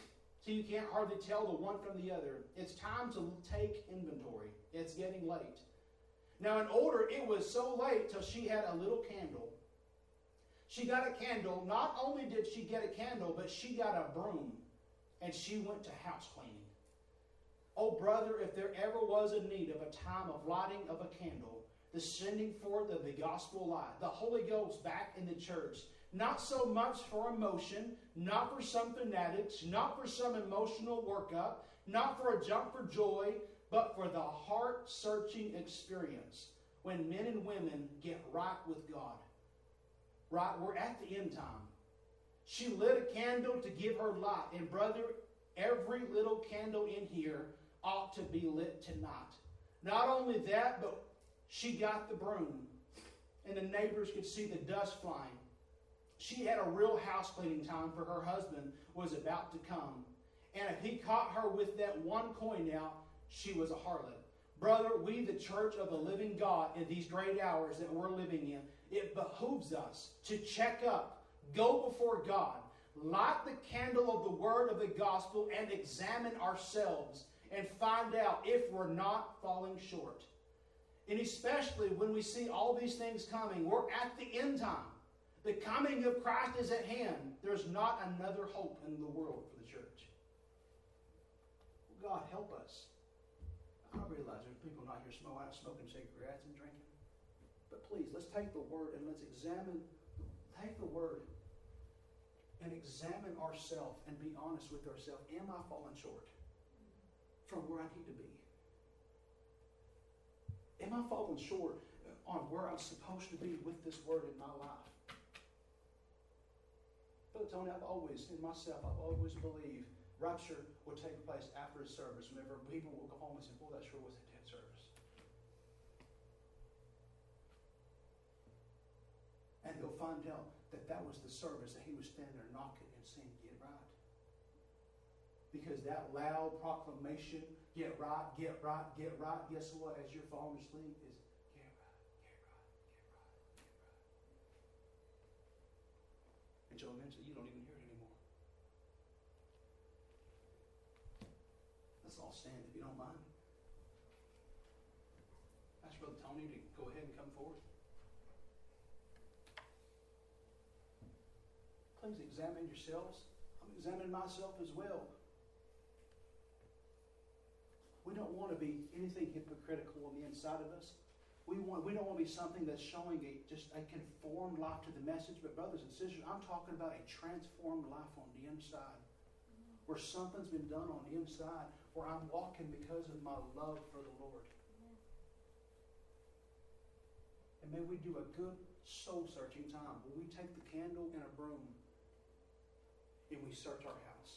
so you can't hardly tell the one from the other. It's time to take inventory. It's getting late. Now in order, it was so late till she had a little candle. She got a candle. Not only did she get a candle, but she got a broom. And she went to house cleaning. Oh, brother, if there ever was a need of a time of lighting of a candle, the sending forth of the gospel light, the Holy Ghost back in the church, not so much for emotion, not for some fanatics, not for some emotional workup, not for a jump for joy, but for the heart-searching experience when men and women get right with God. Right? We're at the end time. She lit a candle to give her light. And brother, every little candle in here ought to be lit tonight. Not only that, but she got the broom. And the neighbors could see the dust flying. She had a real house cleaning time, for her husband was about to come. And if he caught her with that one coin out, she was a harlot. Brother, we, the church of the living God, in these great hours that we're living in, it behooves us to check up, go before God, light the candle of the word of the gospel, and examine ourselves and find out if we're not falling short. And especially when we see all these things coming, we're at the end time. The coming of Christ is at hand. There's not another hope in the world for the church. God, help us. I realize there's people not here smoking, smoking cigarettes and drinking. But please, let's take the word and let's examine, take the word and examine ourselves and be honest with ourselves. Am I falling short from where I need to be? Am I falling short on where I'm supposed to be with this word in my life? But Tony, I've always, in myself, I've always believed rapture will take place after the service, whenever people will go home and say, boy, that sure was a dead service. And they'll find out that that was the service that he was standing there knocking and saying, get right. Because that loud proclamation, get right, get right, get right, guess what? As you're falling asleep, is get right, get right, get right, get right. Until eventually you don't even hear it anymore. Let's all stand if you don't mind. Ask Brother Tony to go ahead and come forward. Please examine yourselves. I'm examining myself as well. We don't want to be anything hypocritical on the inside of us. We want. We don't want to be something that's showing a, just a conformed life to the message. But brothers and sisters, I'm talking about a transformed life on the inside. Where something's been done on the inside, where I'm walking because of my love for the Lord. And may we do a good soul-searching time where we take the candle and a broom and we search our house.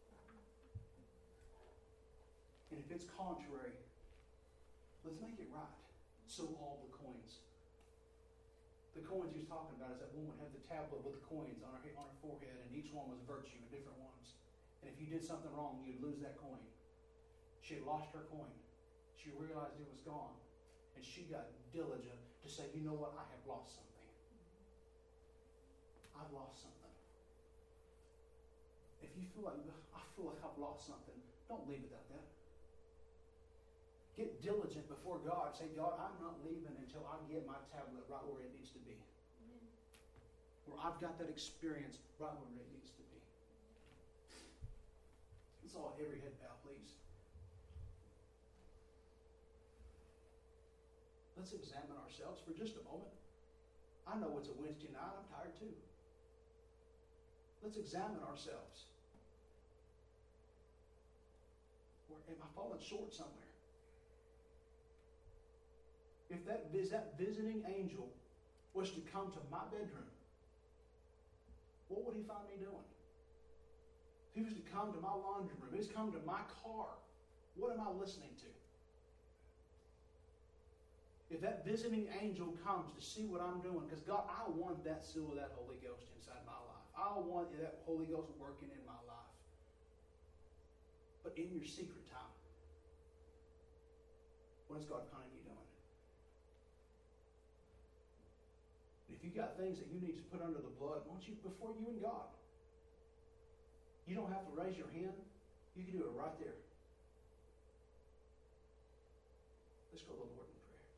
And if it's contrary, let's make it right. So all the coins. The coins he was talking about is that woman had the tablet with the coins on her, on her forehead, and each one was virtue, different ones. And if you did something wrong, you'd lose that coin. She had lost her coin. She realized it was gone. And she got diligent to say, you know what, I have lost something. I've lost something. If you feel like, I feel like I've lost something, don't leave without that. Get diligent before God. Say, God, I'm not leaving until I get my tablet right where it needs to be. Amen. Where I've got that experience right where it needs to be. Let's all every head bow, please. Let's examine ourselves for just a moment. I know it's a Wednesday night. I'm tired too. Let's examine ourselves. Where am I falling short somewhere? If that, that visiting angel was to come to my bedroom, what would he find me doing? If he was to come to my laundry room, if he was to come to my car, what am I listening to? If that visiting angel comes to see what I'm doing, because God, I want that seal of that Holy Ghost inside my life. I want that Holy Ghost working in my life. But in your secret time, what is God calling you doing? If you got things that you need to put under the blood, why don't you, before you and God, you don't have to raise your hand. You can do it right there. Let's go to the Lord in prayer.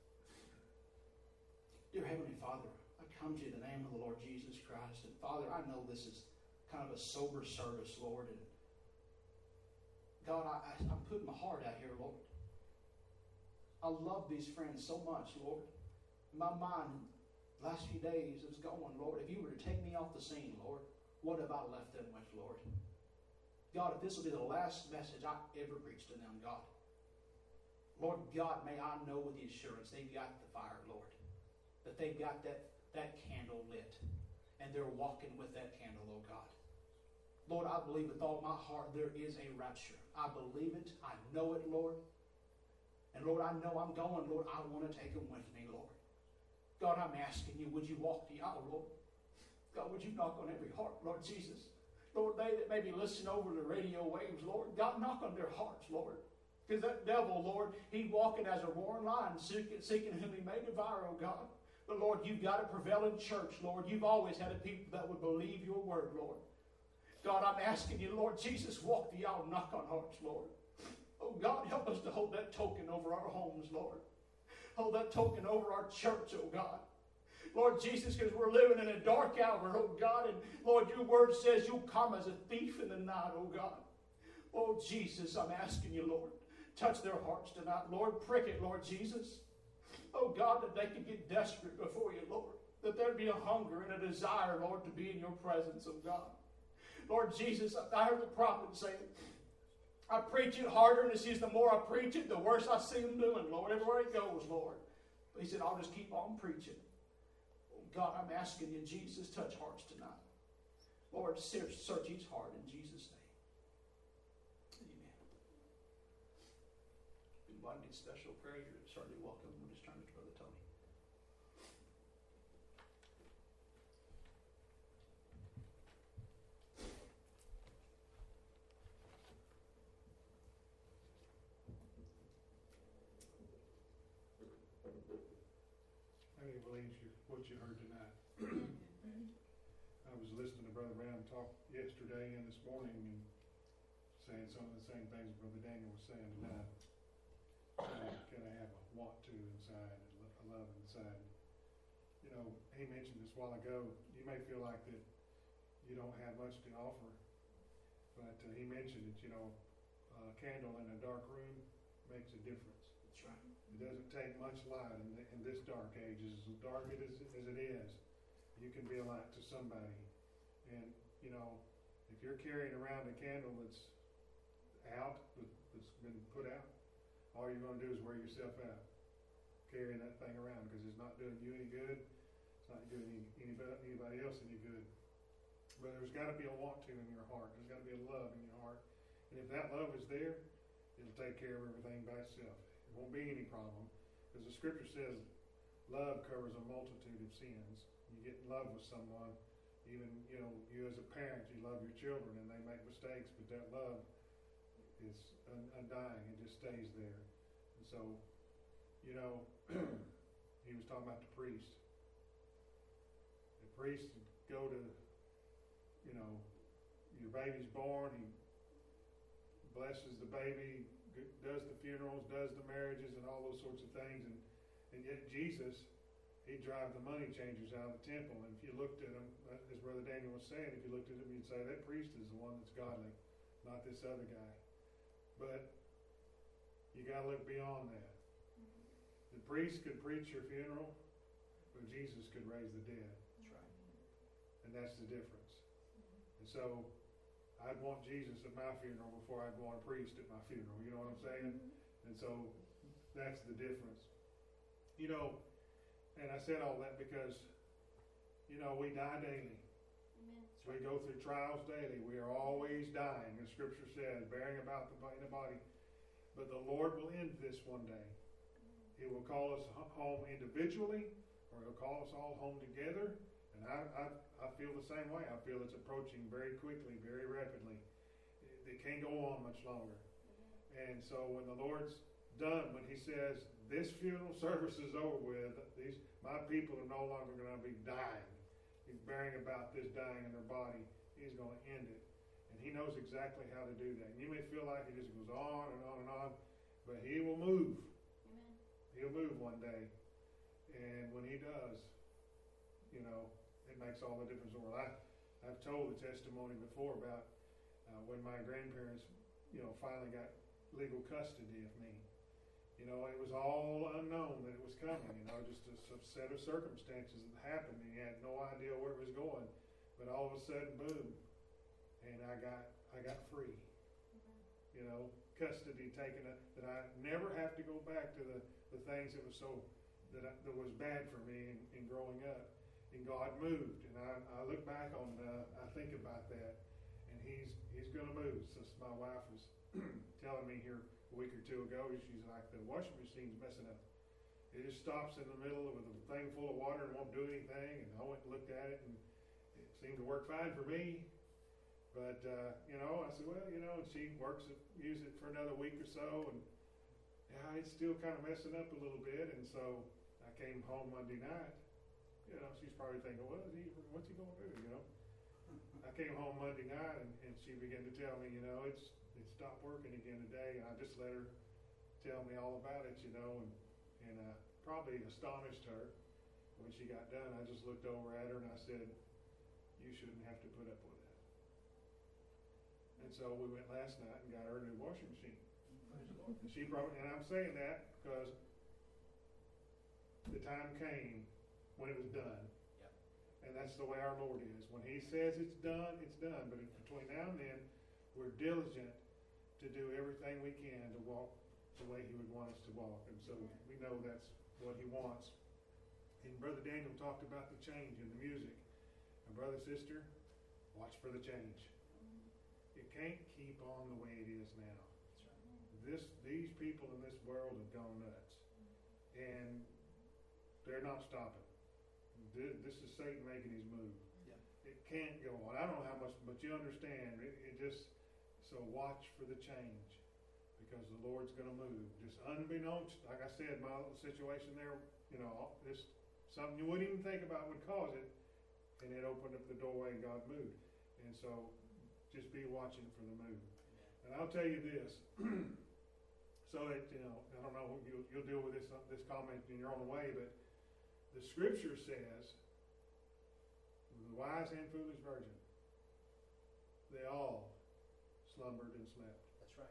Dear Heavenly Father, I come to you in the name of the Lord Jesus Christ. And Father, I know this is kind of a sober service, Lord. And God, I, I, I'm putting my heart out here, Lord. I love these friends so much, Lord. My mind, the last few days, is going, Lord. If you were to take me off the scene, Lord, what have I left them with, Lord? God, if this will be the last message I ever preach to them, God. Lord God, may I know with the assurance they've got the fire, Lord. That they've got that, that candle lit. And they're walking with that candle, oh God. Lord, I believe with all my heart there is a rapture. I believe it. I know it, Lord. And Lord, I know I'm going, Lord. I want to take them with me, Lord. God, I'm asking you, would you walk the aisle, Lord? God, would you knock on every heart, Lord Jesus? Lord, they that maybe listen over the radio waves, Lord, God, knock on their hearts, Lord. Because that devil, Lord, he's walking as a roaring lion, seeking, seeking whom he may devour, oh God. But Lord, you've got a prevailing church, Lord. You've always had a people that would believe your word, Lord. God, I'm asking you, Lord Jesus, walk the aisle, knock on hearts, Lord. Oh God, help us to hold that token over our homes, Lord. Hold that token over our church, oh God. Lord Jesus, because we're living in a dark hour, oh God. And Lord, your word says you'll come as a thief in the night, oh God. Oh Jesus, I'm asking you, Lord, touch their hearts tonight, Lord. Prick it, Lord Jesus. Oh God, that they could get desperate before you, Lord. That there'd be a hunger and a desire, Lord, to be in your presence, oh God. Lord Jesus, I heard the prophet say, I preach it harder, and it says the more I preach it, the worse I see him doing, Lord. Everywhere he goes, Lord. But he said, I'll just keep on preaching. Oh God, I'm asking you, Jesus, touch hearts tonight. Lord, search, search each heart in Jesus' name. Amen. If anybody needs special prayer, you're certainly welcome. We'll just turn it to Brother Tony. How many believes you, what you heard tonight? I was listening to Brother Brown talk yesterday and this morning and saying some of the same things Brother Daniel was saying tonight. Uh, can I have a want to inside and a love inside? You know, he mentioned this a while ago. You may feel like that you don't have much to offer, but uh, he mentioned that, you know, a candle in a dark room makes a difference. That's right. It doesn't take much light in, the, in this dark age. As dark it is, as it is, you can be a light to somebody. And, you know, if you're carrying around a candle that's out, that's been put out, all you're going to do is wear yourself out, carrying that thing around, because it's not doing you any good. It's not doing any, anybody, anybody else any good. But there's got to be a want to in your heart. There's got to be a love in your heart. And if that love is there, it'll take care of everything by itself. It won't be any problem, because the scripture says love covers a multitude of sins. You get in love with someone, even, you know, you as a parent, you love your children and they make mistakes, but that love is un- undying. It just stays there. And so, you know, he was talking about the priest. The priest would go to, you know, your baby's born, he blesses the baby, does the funerals, does the marriages, and all those sorts of things. And, and yet Jesus, he'd drive the money changers out of the temple. And if you looked at him, as Brother Daniel was saying, if you looked at him, you'd say that priest is the one that's godly, not this other guy. But you got to look beyond that. The priest could preach your funeral, but Jesus could raise the dead. That's right. And that's the difference. And so I'd want Jesus at my funeral before I'd want a priest at my funeral. You know what I'm saying? And so that's the difference. You know, and I said all that because, you know, we die daily. Amen. So we go through trials daily. We are always dying, as Scripture says, bearing about the, in the body. But the Lord will end this one day. He will call us home individually, or He'll call us all home together. And I, I, I feel the same way. I feel it's approaching very quickly, very rapidly. It, it can't go on much longer. And so when the Lord's done, when He says, this funeral service is over with, these my people are no longer going to be dying, He's bearing about this dying in their body, He's going to end it. And he knows exactly how to do that. And you may feel like it just goes on and on and on, but he will move. Amen. He'll move one day. And when he does, you know, it makes all the difference in the world. I, I've told the testimony before about uh, when my grandparents, you know, finally got legal custody of me. You know, it was all unknown that it was coming, you know, just a set of circumstances that happened, and you had no idea where it was going. But all of a sudden, boom, and I got I got free. You know, custody taken, a, that I never have to go back to the, the things that was so that I, that was bad for me in, in growing up. And God moved, and I, I look back on, uh, I think about that, and He's He's going to move. Since my wife was telling me here a week or two ago, she's like, the washing machine's messing up. It just stops in the middle with a thing full of water and won't do anything. And I went and looked at it, and it seemed to work fine for me. But, uh, you know, I said, well, you know, and she works it, use it for another week or so, and yeah, it's still kind of messing up a little bit. And so I came home Monday night. You know, she's probably thinking, what is he, what's he going to do, you know? I came home Monday night, and, and she began to tell me, you know, it's it stopped working again today, and I just let her tell me all about it, you know, and, and uh, probably astonished her when she got done. I just looked over at her, and I said, you shouldn't have to put up with that. And so we went last night and got her a new washing machine. And she probably, and I'm saying that because the time came when it was done. Yep. And that's the way our Lord is. When He says it's done, it's done. But between now and then, we're diligent to do everything we can to walk the way He would want us to walk. And so we know that's what He wants. And Brother Daniel talked about the change in the music. And brother, sister, watch for the change. It can't keep on the way it is now. That's right. This, these people in this world have gone nuts. And they're not stopping. This is Satan making his move. Yeah. It can't go on. I don't know how much, but you understand. It, it just, so watch for the change, because the Lord's going to move. Just unbeknownst, like I said, my little situation there, you know, this something you wouldn't even think about would cause it, and it opened up the doorway and God moved. And so, just be watching for the move. And I'll tell you this, so that, you know, I don't know, you'll, you'll deal with this this comment in your own way, but the Scripture says, the wise and foolish virgin, they all slumbered and slept. That's right.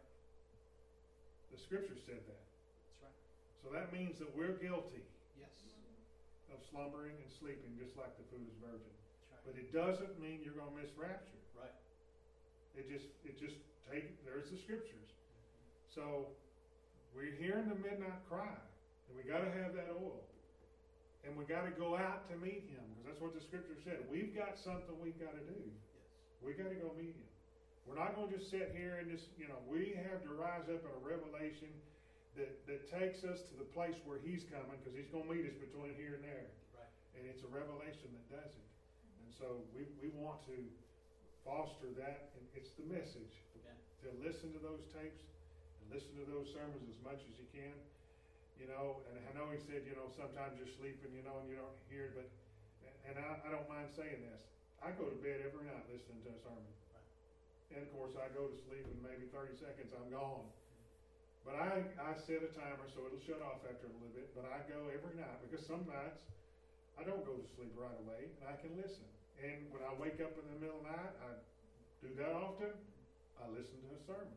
The Scripture said that. That's right. So that means that we're guilty Yes. of slumbering and sleeping just like the foolish virgin. That's right. But it doesn't mean you're going to miss rapture. Right. It just, it just take, there's the Scriptures. So we're hearing the midnight cry, and we got to have that oil. And we got to go out to meet Him, because that's what the Scripture said. We've got something we've got to do. Yes. We got to go meet Him. We're not going to just sit here and just, you know, we have to rise up in a revelation that, that takes us to the place where He's coming, because He's going to meet us between here and there. Right. And it's a revelation that does it. And so we, we want to foster that, and it's the message. Yeah. To listen to those tapes and listen to those sermons as much as you can. You know, and I know he said, you know, sometimes you're sleeping, you know, and you don't hear it, but, and I, I don't mind saying this. I go to bed every night listening to a sermon. Right. And of course, I go to sleep in maybe thirty seconds, I'm gone. But I, I set a timer so it'll shut off after a little bit, but I go every night, because some nights I don't go to sleep right away, and I can listen. And when I wake up in the middle of the night, I do that often, I listen to a sermon.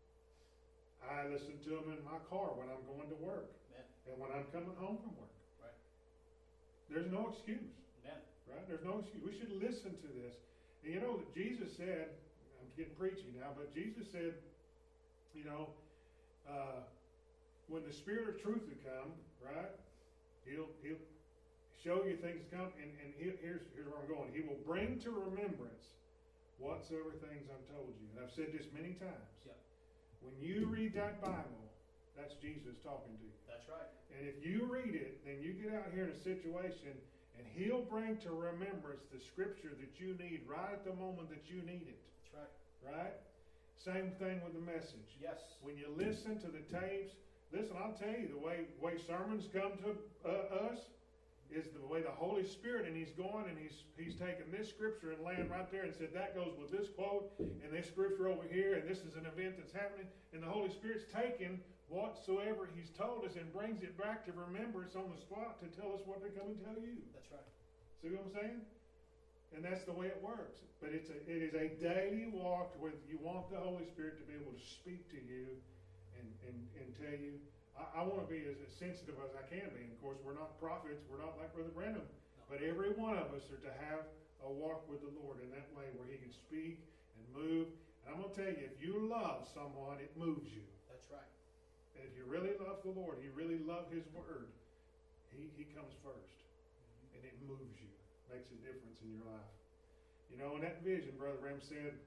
I listen to them in my car when I'm going to work. Amen. And when I'm coming home from work. Right. There's no excuse. Amen. Right? There's no excuse. We should listen to this. And you know, Jesus said, I'm getting preachy now, but Jesus said, you know, uh, when the Spirit of truth will come, right, he'll he'll show you things to come, and, and he, here's, here's where I'm going. He will bring to remembrance whatsoever things I've told you. And I've said this many times. Yep. When you read that Bible, that's Jesus talking to you. That's right. And if you read it, then you get out here in a situation, and He'll bring to remembrance the Scripture that you need right at the moment that you need it. That's right. Right? Same thing with the message. Yes. When you listen to the tapes, listen, I'll tell you, the way, way sermons come to uh, us, is the way the Holy Spirit, and he's going and he's he's taking this scripture and laying right there and said that goes with this quote and this scripture over here, and this is an event that's happening, and the Holy Spirit's taking whatsoever he's told us and brings it back to remembrance on the spot to tell us what to come and tell you. That's right. See what I'm saying? And that's the way it works. But it's a, it is a daily walk where you want the Holy Spirit to be able to speak to you and, and, and tell you. I, I want to be as, as sensitive as I can be. And of course, we're not prophets. We're not like Brother Branham. No. But every one of us are to have a walk with the Lord in that way where he can speak and move. And I'm going to tell you, if you love someone, it moves you. That's right. And if you really love the Lord, you really love his word, he, he comes first. And it moves you. Makes a difference in your life. You know, in that vision, Brother Ram said,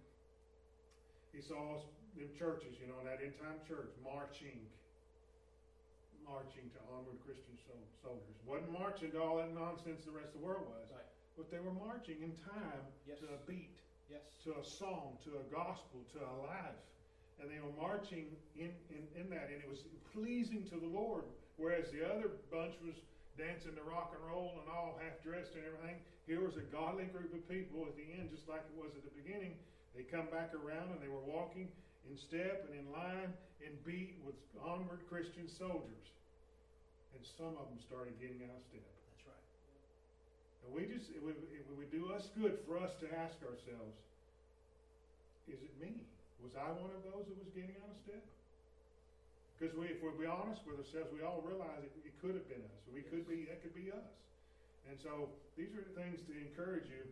he saw us, them churches, you know, that end-time church, marching, marching to onward Christian soldiers. Wasn't marching to all that nonsense the rest of the world was. Right. But they were marching in time Yes. to a beat, Yes. to a song, to a gospel, to a life. And they were marching in, in, in that, and it was pleasing to the Lord, whereas the other bunch was dancing to rock and roll and all half-dressed and everything. Here was a godly group of people at the end, just like it was at the beginning. They come back around and they were walking in step and in line and beat with onward Christian soldiers. And some of them started getting out of step. That's right. And we just, it would, it would do us good for us to ask ourselves, is it me? Was I one of those that was getting out of step? Because we, if we'll be honest with ourselves, we all realize it, it could have been us. We Yes. could be, that could be us. And so these are the things to encourage you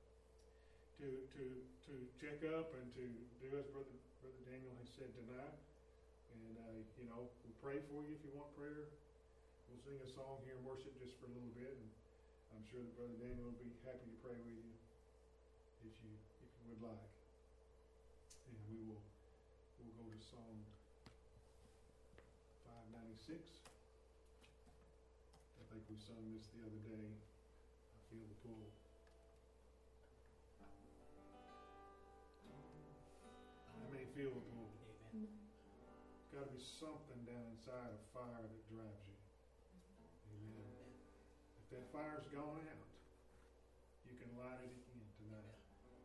to to to check up and to do as Brother Brother Daniel has said tonight. And uh, you know, we'll pray for you if you want prayer. We'll sing a song here and worship just for a little bit, and I'm sure that Brother Daniel will be happy to pray with you if you if you would like. And we will we'll go to Psalm five ninety-six. I think we sung this the other day. I feel the pull. How many feel the pull? Amen. There's got to be something down inside of fire that drives you. Amen. If that fire's gone out, you can light it again tonight.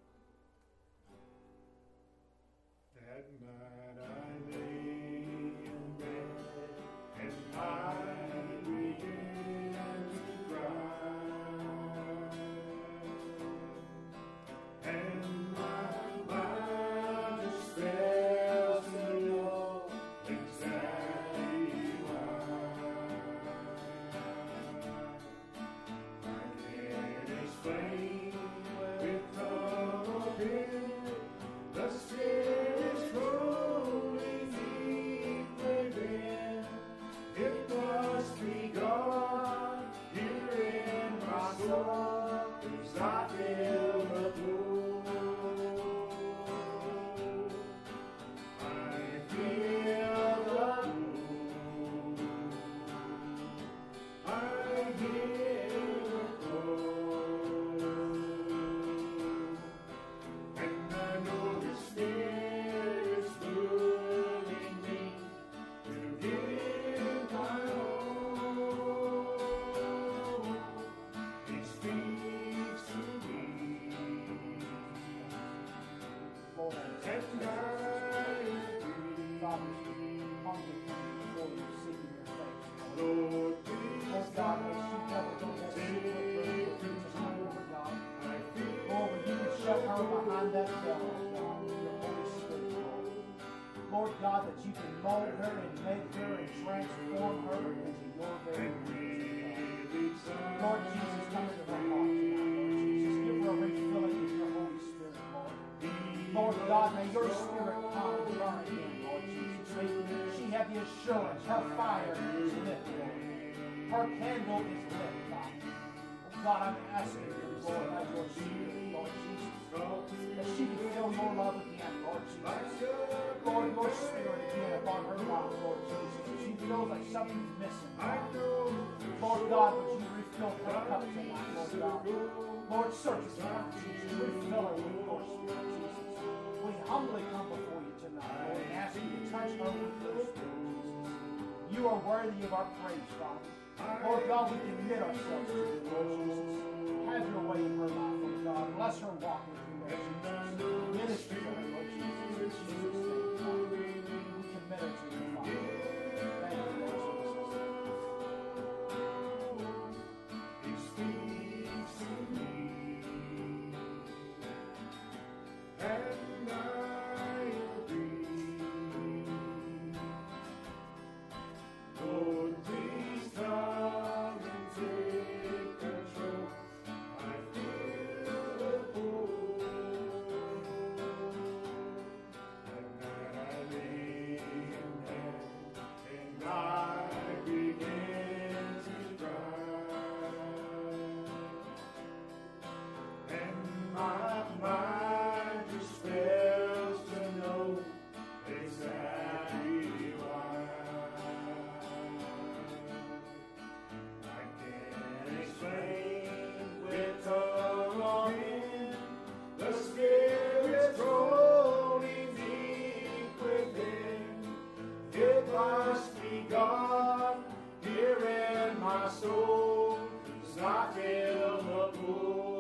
That night I lay in bed and I began to cry, and my mind just fails to know exactly why. I can't explain with all of it. The Spirit's rolling deep within. It must be God here in my soul, 'cause I feel the pull. I feel the pull. I hear the pull. And I know the Spirit's moving me to give my all. He speaks to me. Lord, And I Father, humbly come before you, seeking your face. Lord, Oh please God, may she never go that secret prayer tonight, Lord God. I feel Lord, when you would shut her behind that veil, God, with your Holy Spirit, Lord. Lord God, that you can mold her and make her and transform her into your very image, God. Lord Jesus, come into her heart tonight, Lord Jesus. Give her a refilling with your Holy Spirit, Lord. Lord God, may your Spirit come and burn again, Lord Jesus. May she have the assurance her fire is lit, Lord. Her candle is lit, God. Oh God, I'm asking you, Lord, by your Spirit, Lord Jesus, that she can feel your love again, Lord Jesus. Lord, your Spirit again upon her life, Lord Jesus. If she feels like something's missing, God. Lord God, would you refill her cup tonight, Lord God. Lord, search us out, Jesus. Refill her with your Spirit, Jesus. We humbly come before you tonight, Lord, and ask you to touch her with your Spirit, Jesus. You are worthy of our praise, Father. Lord God, we commit ourselves to you, Lord Jesus. Have your way in her life, Lord God. Bless her walk with you, Lord Jesus. Minister to her, Lord Jesus. In Jesus' name, Father. We commit her to you, Father. Thank you, Lord Jesus. He speaks to me, and I agree. Lord, please come and take control. I feel the pull, and then I lay in bed, and I begin to cry, and my mind just fails to know exactly why. I can't explain with tongue in the Spirit's rolling deep within. It must be God here in my soul, 'cause I feel the pull.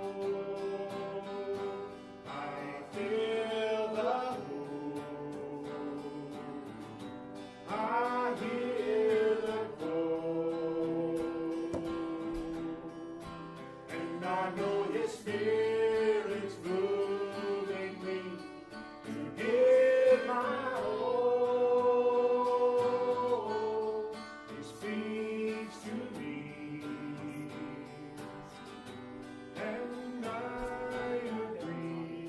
I feel the pull. I hear the call. And I know His Spirit's moving me to give my all. He speaks to me, and I agree.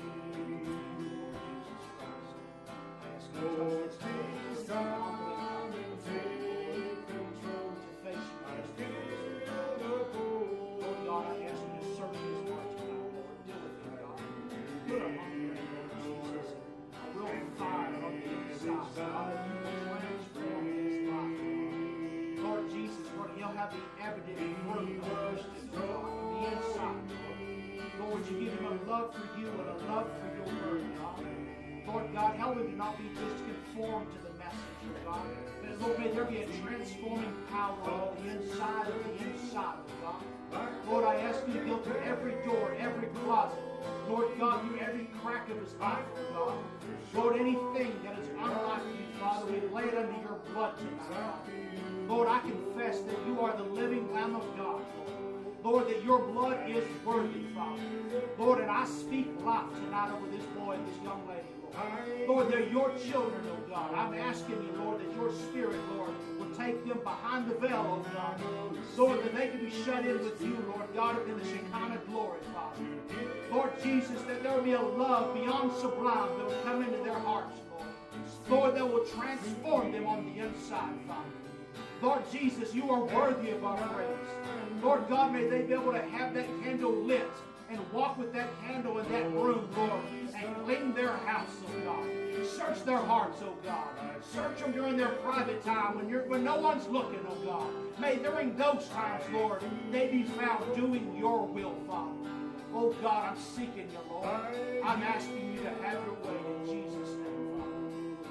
Lord, please come and take control. I feel the pull. Lord God, I ask you to search his heart tonight, Lord. Deal with him, God. Put a hunger in him, Lord Jesus. A real fire on the inside, God, that you will transform his life, Lord. Lord Jesus, Lord, he'll have the evident fruit of Christian, God, on the inside, Lord. Lord, would you give him a love for you and a love for your word, God. Lord God, help him to not be just conformed to the message, Lord God. But Lord, may there be a transforming power on the inside of the inside, Lord God. Lord, I ask you to go through every door, every closet. Lord God, through every crack of his life, Lord God. Lord, anything that is unlike you, Father, we lay it under your blood tonight, Father. Lord, I confess that you are the living Lamb of God, Lord. Lord, that your blood is worthy, Father. Lord, and I speak life tonight over this boy and this young lady, Lord. Lord, they're your children, oh God. I'm asking you, Lord, that your Spirit, Lord, will take them behind the veil, oh God. Lord, that they can be shut in with you, Lord God, in the Shekinah glory, Father. Lord Jesus, that there will be a love beyond sublime that will come into their hearts, Lord. Lord, that will transform them on the inside, Father. Lord Jesus, you are worthy of our praise. Lord God, may they be able to have that candle lit and walk with that candle in that room, Lord, and clean their house, oh God. Search their hearts, oh God. Search them during their private time when you're when no one's looking, oh God. May during those times, Lord, they be found doing your will, Father. Oh God, I'm seeking you, Lord. I'm asking you to have your way in Jesus' name, Father.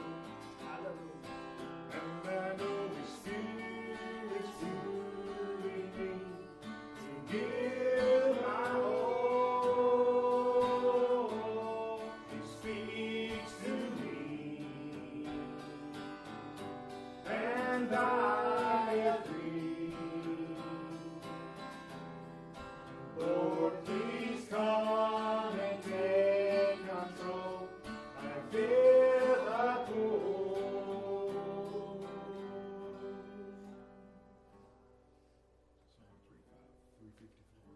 Hallelujah. And I know His Spirit's moving me to give my all. He speaks to me, and I agree. Lord, please come and take control. I feel the pull. Psalm three fifty-four.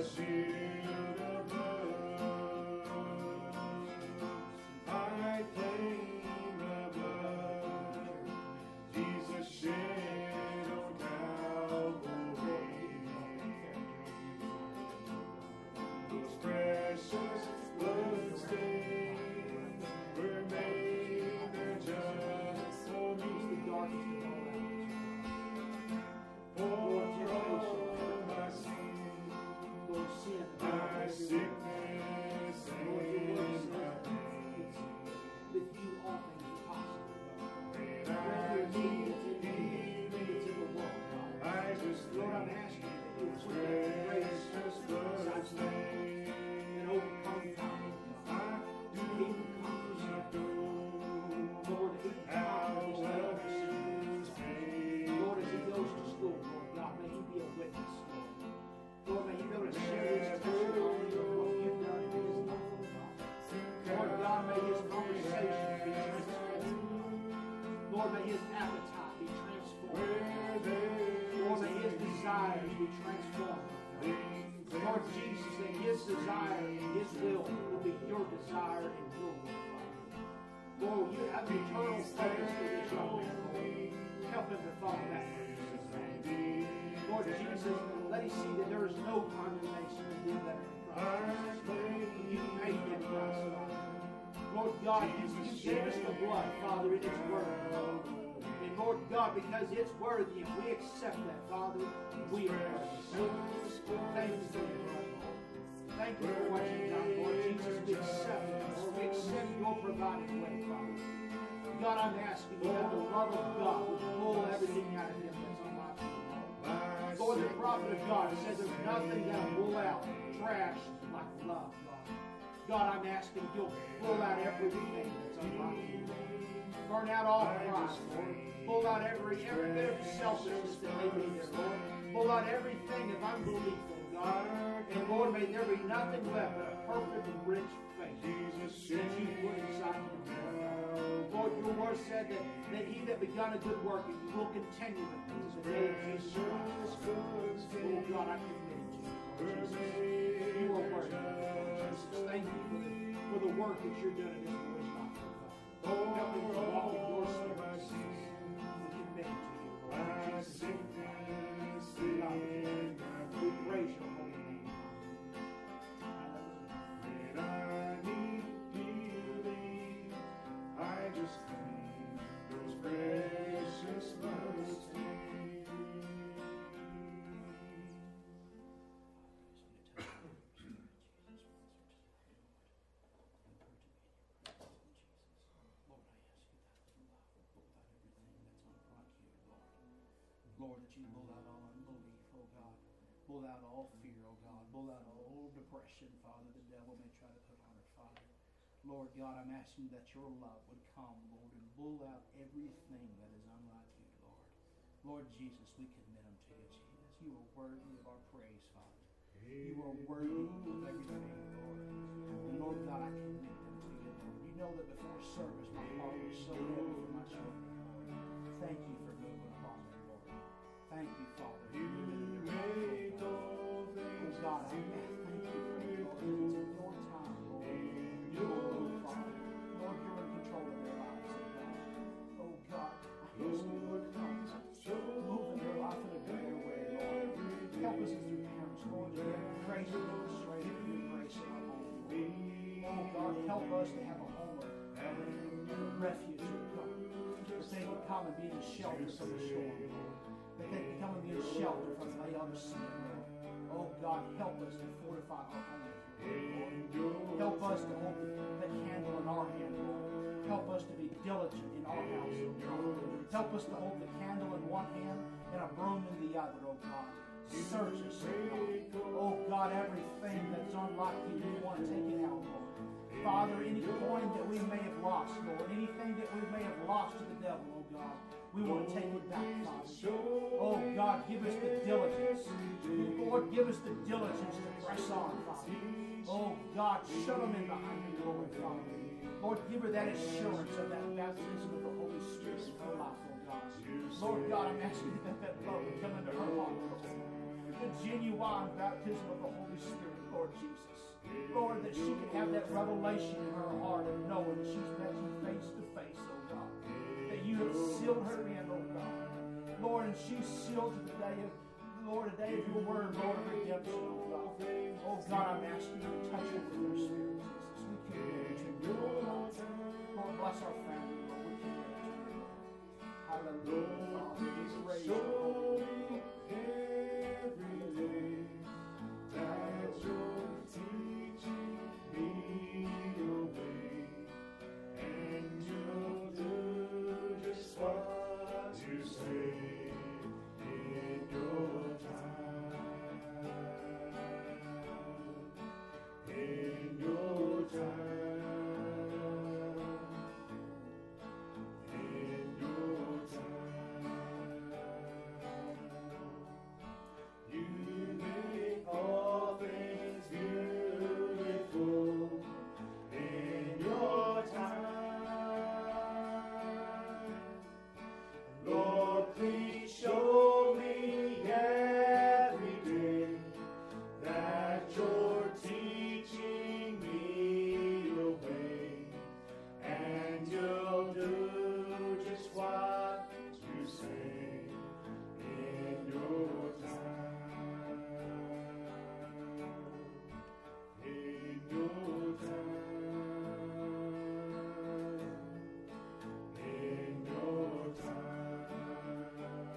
a shield of love. I claim the blood Jesus shed on Calvary. Those precious blood stains were made there just for me. For all my sin, my sickness and my pain. With you, all things are possible. When I need healing, I just Lord, I'm think asking that you would His put that grace precious inside blood of me and overcome time. I He do who conquers not sin. know Lord, he who how conquers will never much sin. is paid. Lord, as he goes to school, Lord God, may he be a witness, Lord. Lord, may he be able to share his testimony of what you've done in his life, Lord God. Lord God, may his conversation be transformed. Lord, may his appetite be transformed. Lord, may his desires be transformed. Lord Jesus, that his desire and his will will be your desire and your will, Father. Lord, you have an eternal focus for this young man, Lord. Help him to follow that purpose. Lord Jesus, let him see that there is no condemnation in them that are in Christ. You paid that price, Father. Lord God, you, you gave us the blood, Father, in its word. And Lord God, because it's worthy, if we accept that, Father, we are worthy. Thank you for your blood, Lord. Thank you for what you've done, Lord Jesus. We accept it, Lord. We accept your provided way, Father. God, I'm asking you that the love of God would pull everything out of him that's unlike you, Lord. Lord, the prophet of God said there's nothing that'll pull out trash like love, God. God, I'm asking you'll pull out everything that's unlike you, Lord. Burn out all pride, Lord. Pull out every, every bit of selfishness that may be there, Lord. Pull out everything of unbelief, oh God. And Lord, may there be nothing left but a perfect and rich faith that you put inside of him. Lord, your word said that, that he that begun a good work in you will continue it to the day of Jesus Christ. Oh God, I commit it to you, Lord Jesus. You are worthy, Lord Jesus. Thank you for the, for the work that you're doing in this boy's life, Lord God. Help him to walk in your spirit, Jesus. We commit it to you, Lord. In Jesus' name, God, we praise your holy name, Father. When I need healing, I just claim those precious bloodstains. Lord, that you pull out all unbelief, oh God. Pull out all fear, oh God. Pull out all depression, Father, the devil may try to put on it, Father. Lord God, I'm asking that your love would come, Lord, and pull out everything that is unlike you, Lord. Lord Jesus, we commit them to you, Jesus. You are worthy of our praise, Father. You are worthy of everything, Lord. And Lord God, I commit them to you, Lord. You know that before service, my heart was so heavy for my children, Lord. Thank you for moving upon them, Lord. Thank you, Father. You made all things. Oh God, I thank you for it, Lord. It's in your time, Lord. You will move, Father. Lord, you're in control of their lives, oh God. Oh God, I ask you, Lord, come. Move in their life in a greater way, Lord. Help us as their parents, Lord, to get grace and demonstration of your grace in our home, Lord. Oh God, help us to have a home of a refuge, oh God. That they can come and be in shelter from the storm, Lord. That they can come and be in shelter from Laodicea, Lord. Oh God, help us to fortify our home, Lord. Help us to hold the, the candle in our hand, Lord. Help us to be diligent in our house, oh God. Help us to hold the candle in one hand and a broom in the other, oh God. Search us, oh God. Oh God, everything that's unlike you, we want to take it out, Lord. Father, any coin that we may have lost, Lord, anything that we may have lost to the devil, oh God, we want to take it back, Father. Oh God, give us the diligence. Lord, give us the diligence to press on, Father. Oh God, shut them in behind your glory, Father. Lord, give her that assurance of that baptism of the Holy Spirit in her life, oh God. Lord God, I'm asking you that that love would come into her heart, Lord. the genuine baptism of the Holy Spirit, Lord Jesus. Lord, that she can have that revelation in her heart of knowing that she's met you face to face, oh God. That you have sealed her in, oh God. Lord, and she's sealed to the day of, Lord, the day of your word, Lord, of redemption, oh God. Oh God, I'm asking you to touch her with your Spirit, Jesus. We commit to you, Lord. Lord, bless our family, Lord. We commit to you, Lord. Hallelujah, Father. We praise you, Lord. Every day that you're teaching me your way, and you'll do just what you say in your time, in your time, in your time. You make all things beautiful in your time. Lord, please show me every day that you're teaching me your way, and you'll do just what you say in your time, in your time, in your time.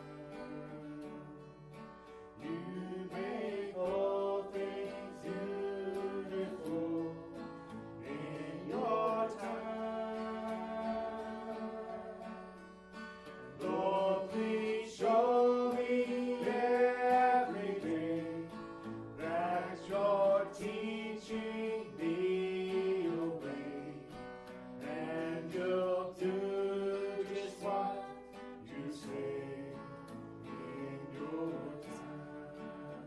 You make all things beautiful in your time. Lord, please show me every day that you're teaching me your way, and you'll do just what you say in your time.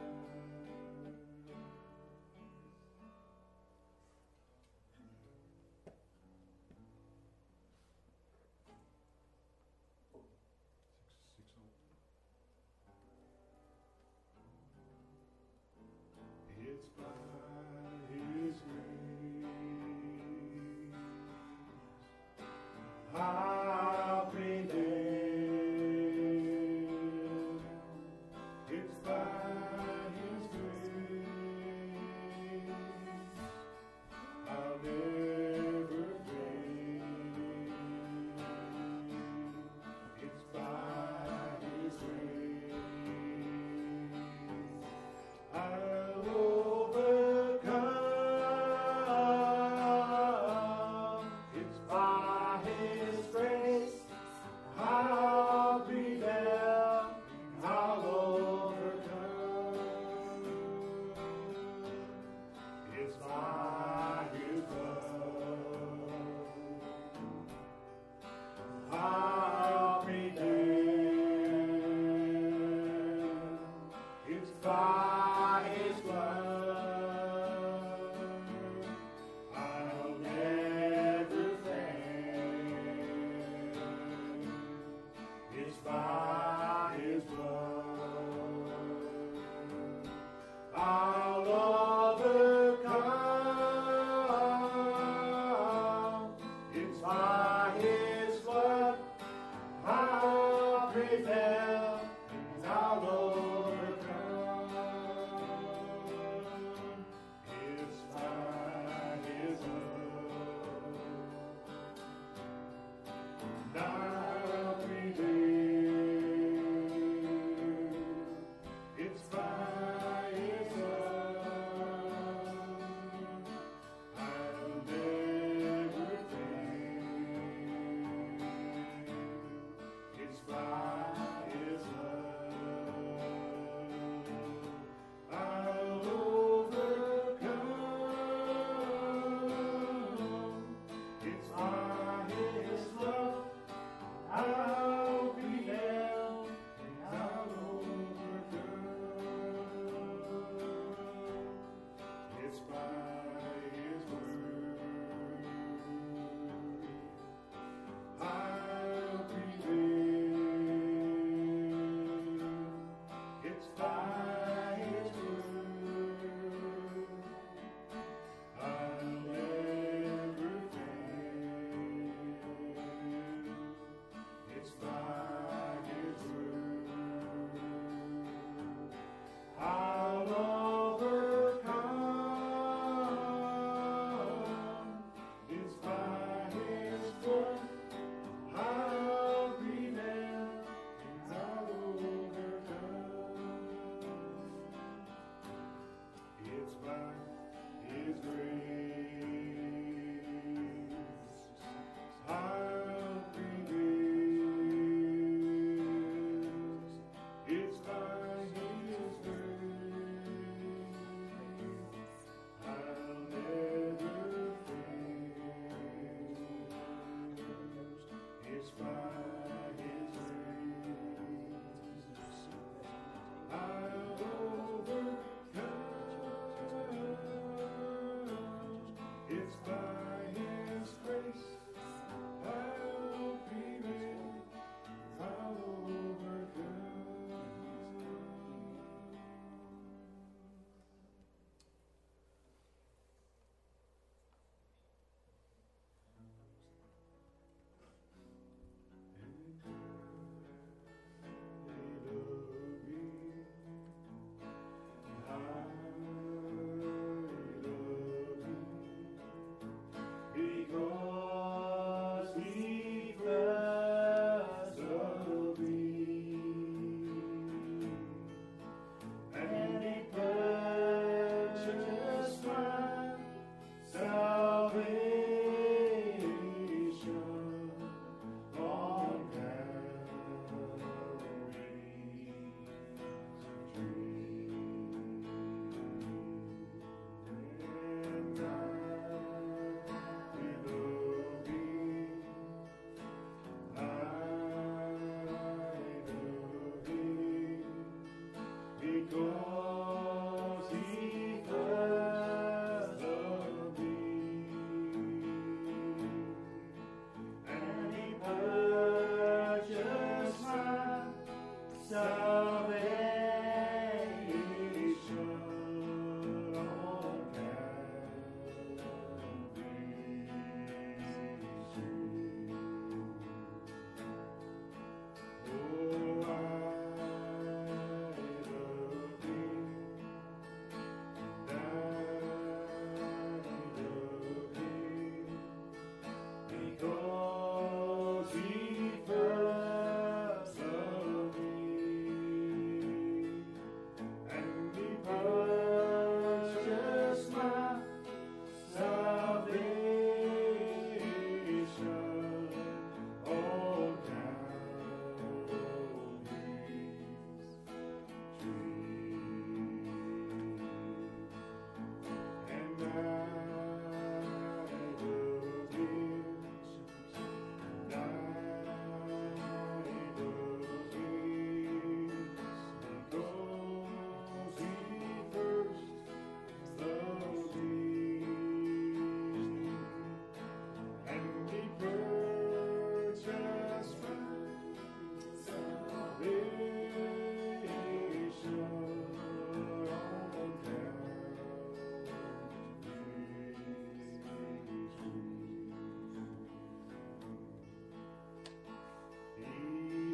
It's by His grace I prevail. It's by His grace I'll never fail. It's by His grace I'll overcome. It's by His grace I'll prevail. I'll overcome. It's by His love I'll prevail. It's by His blood I'll never fail. It's by His blood I'll overcome. It's by His blood I'll prevail, and I'll overcome. It's by His love, and I'll prevail. It's by His love I'll never fail. It's by His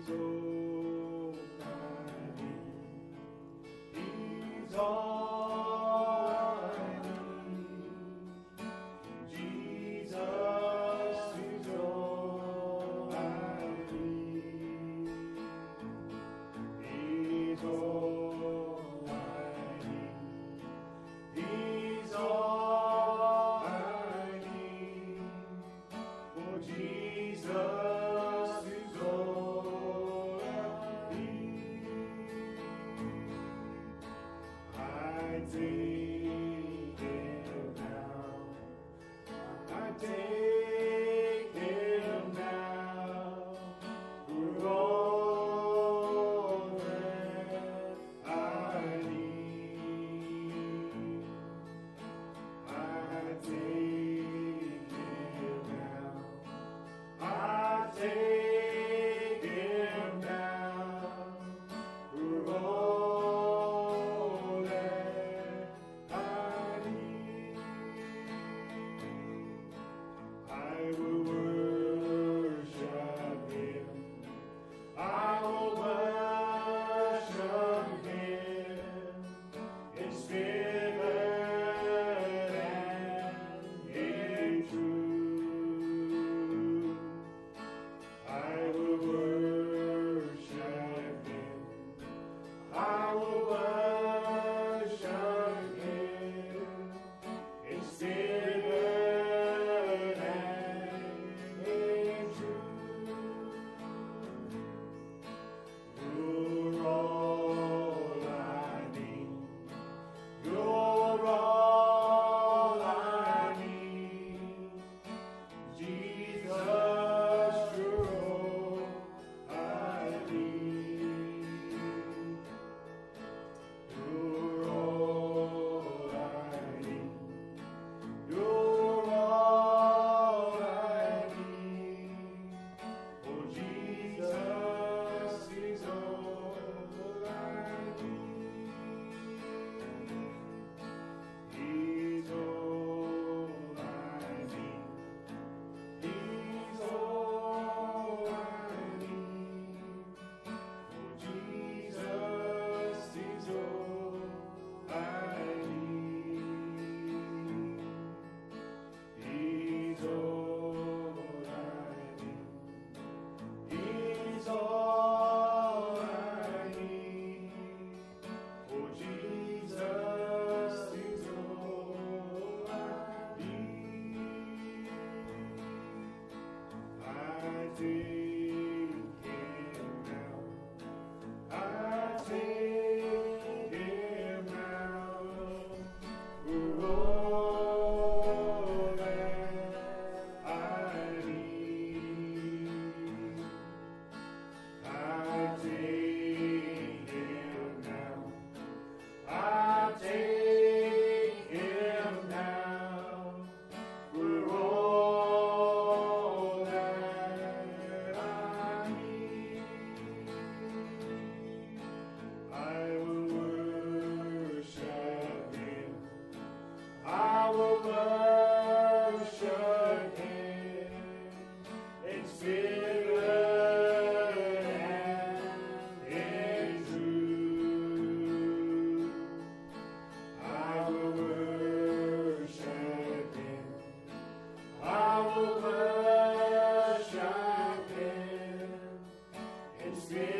Spirit.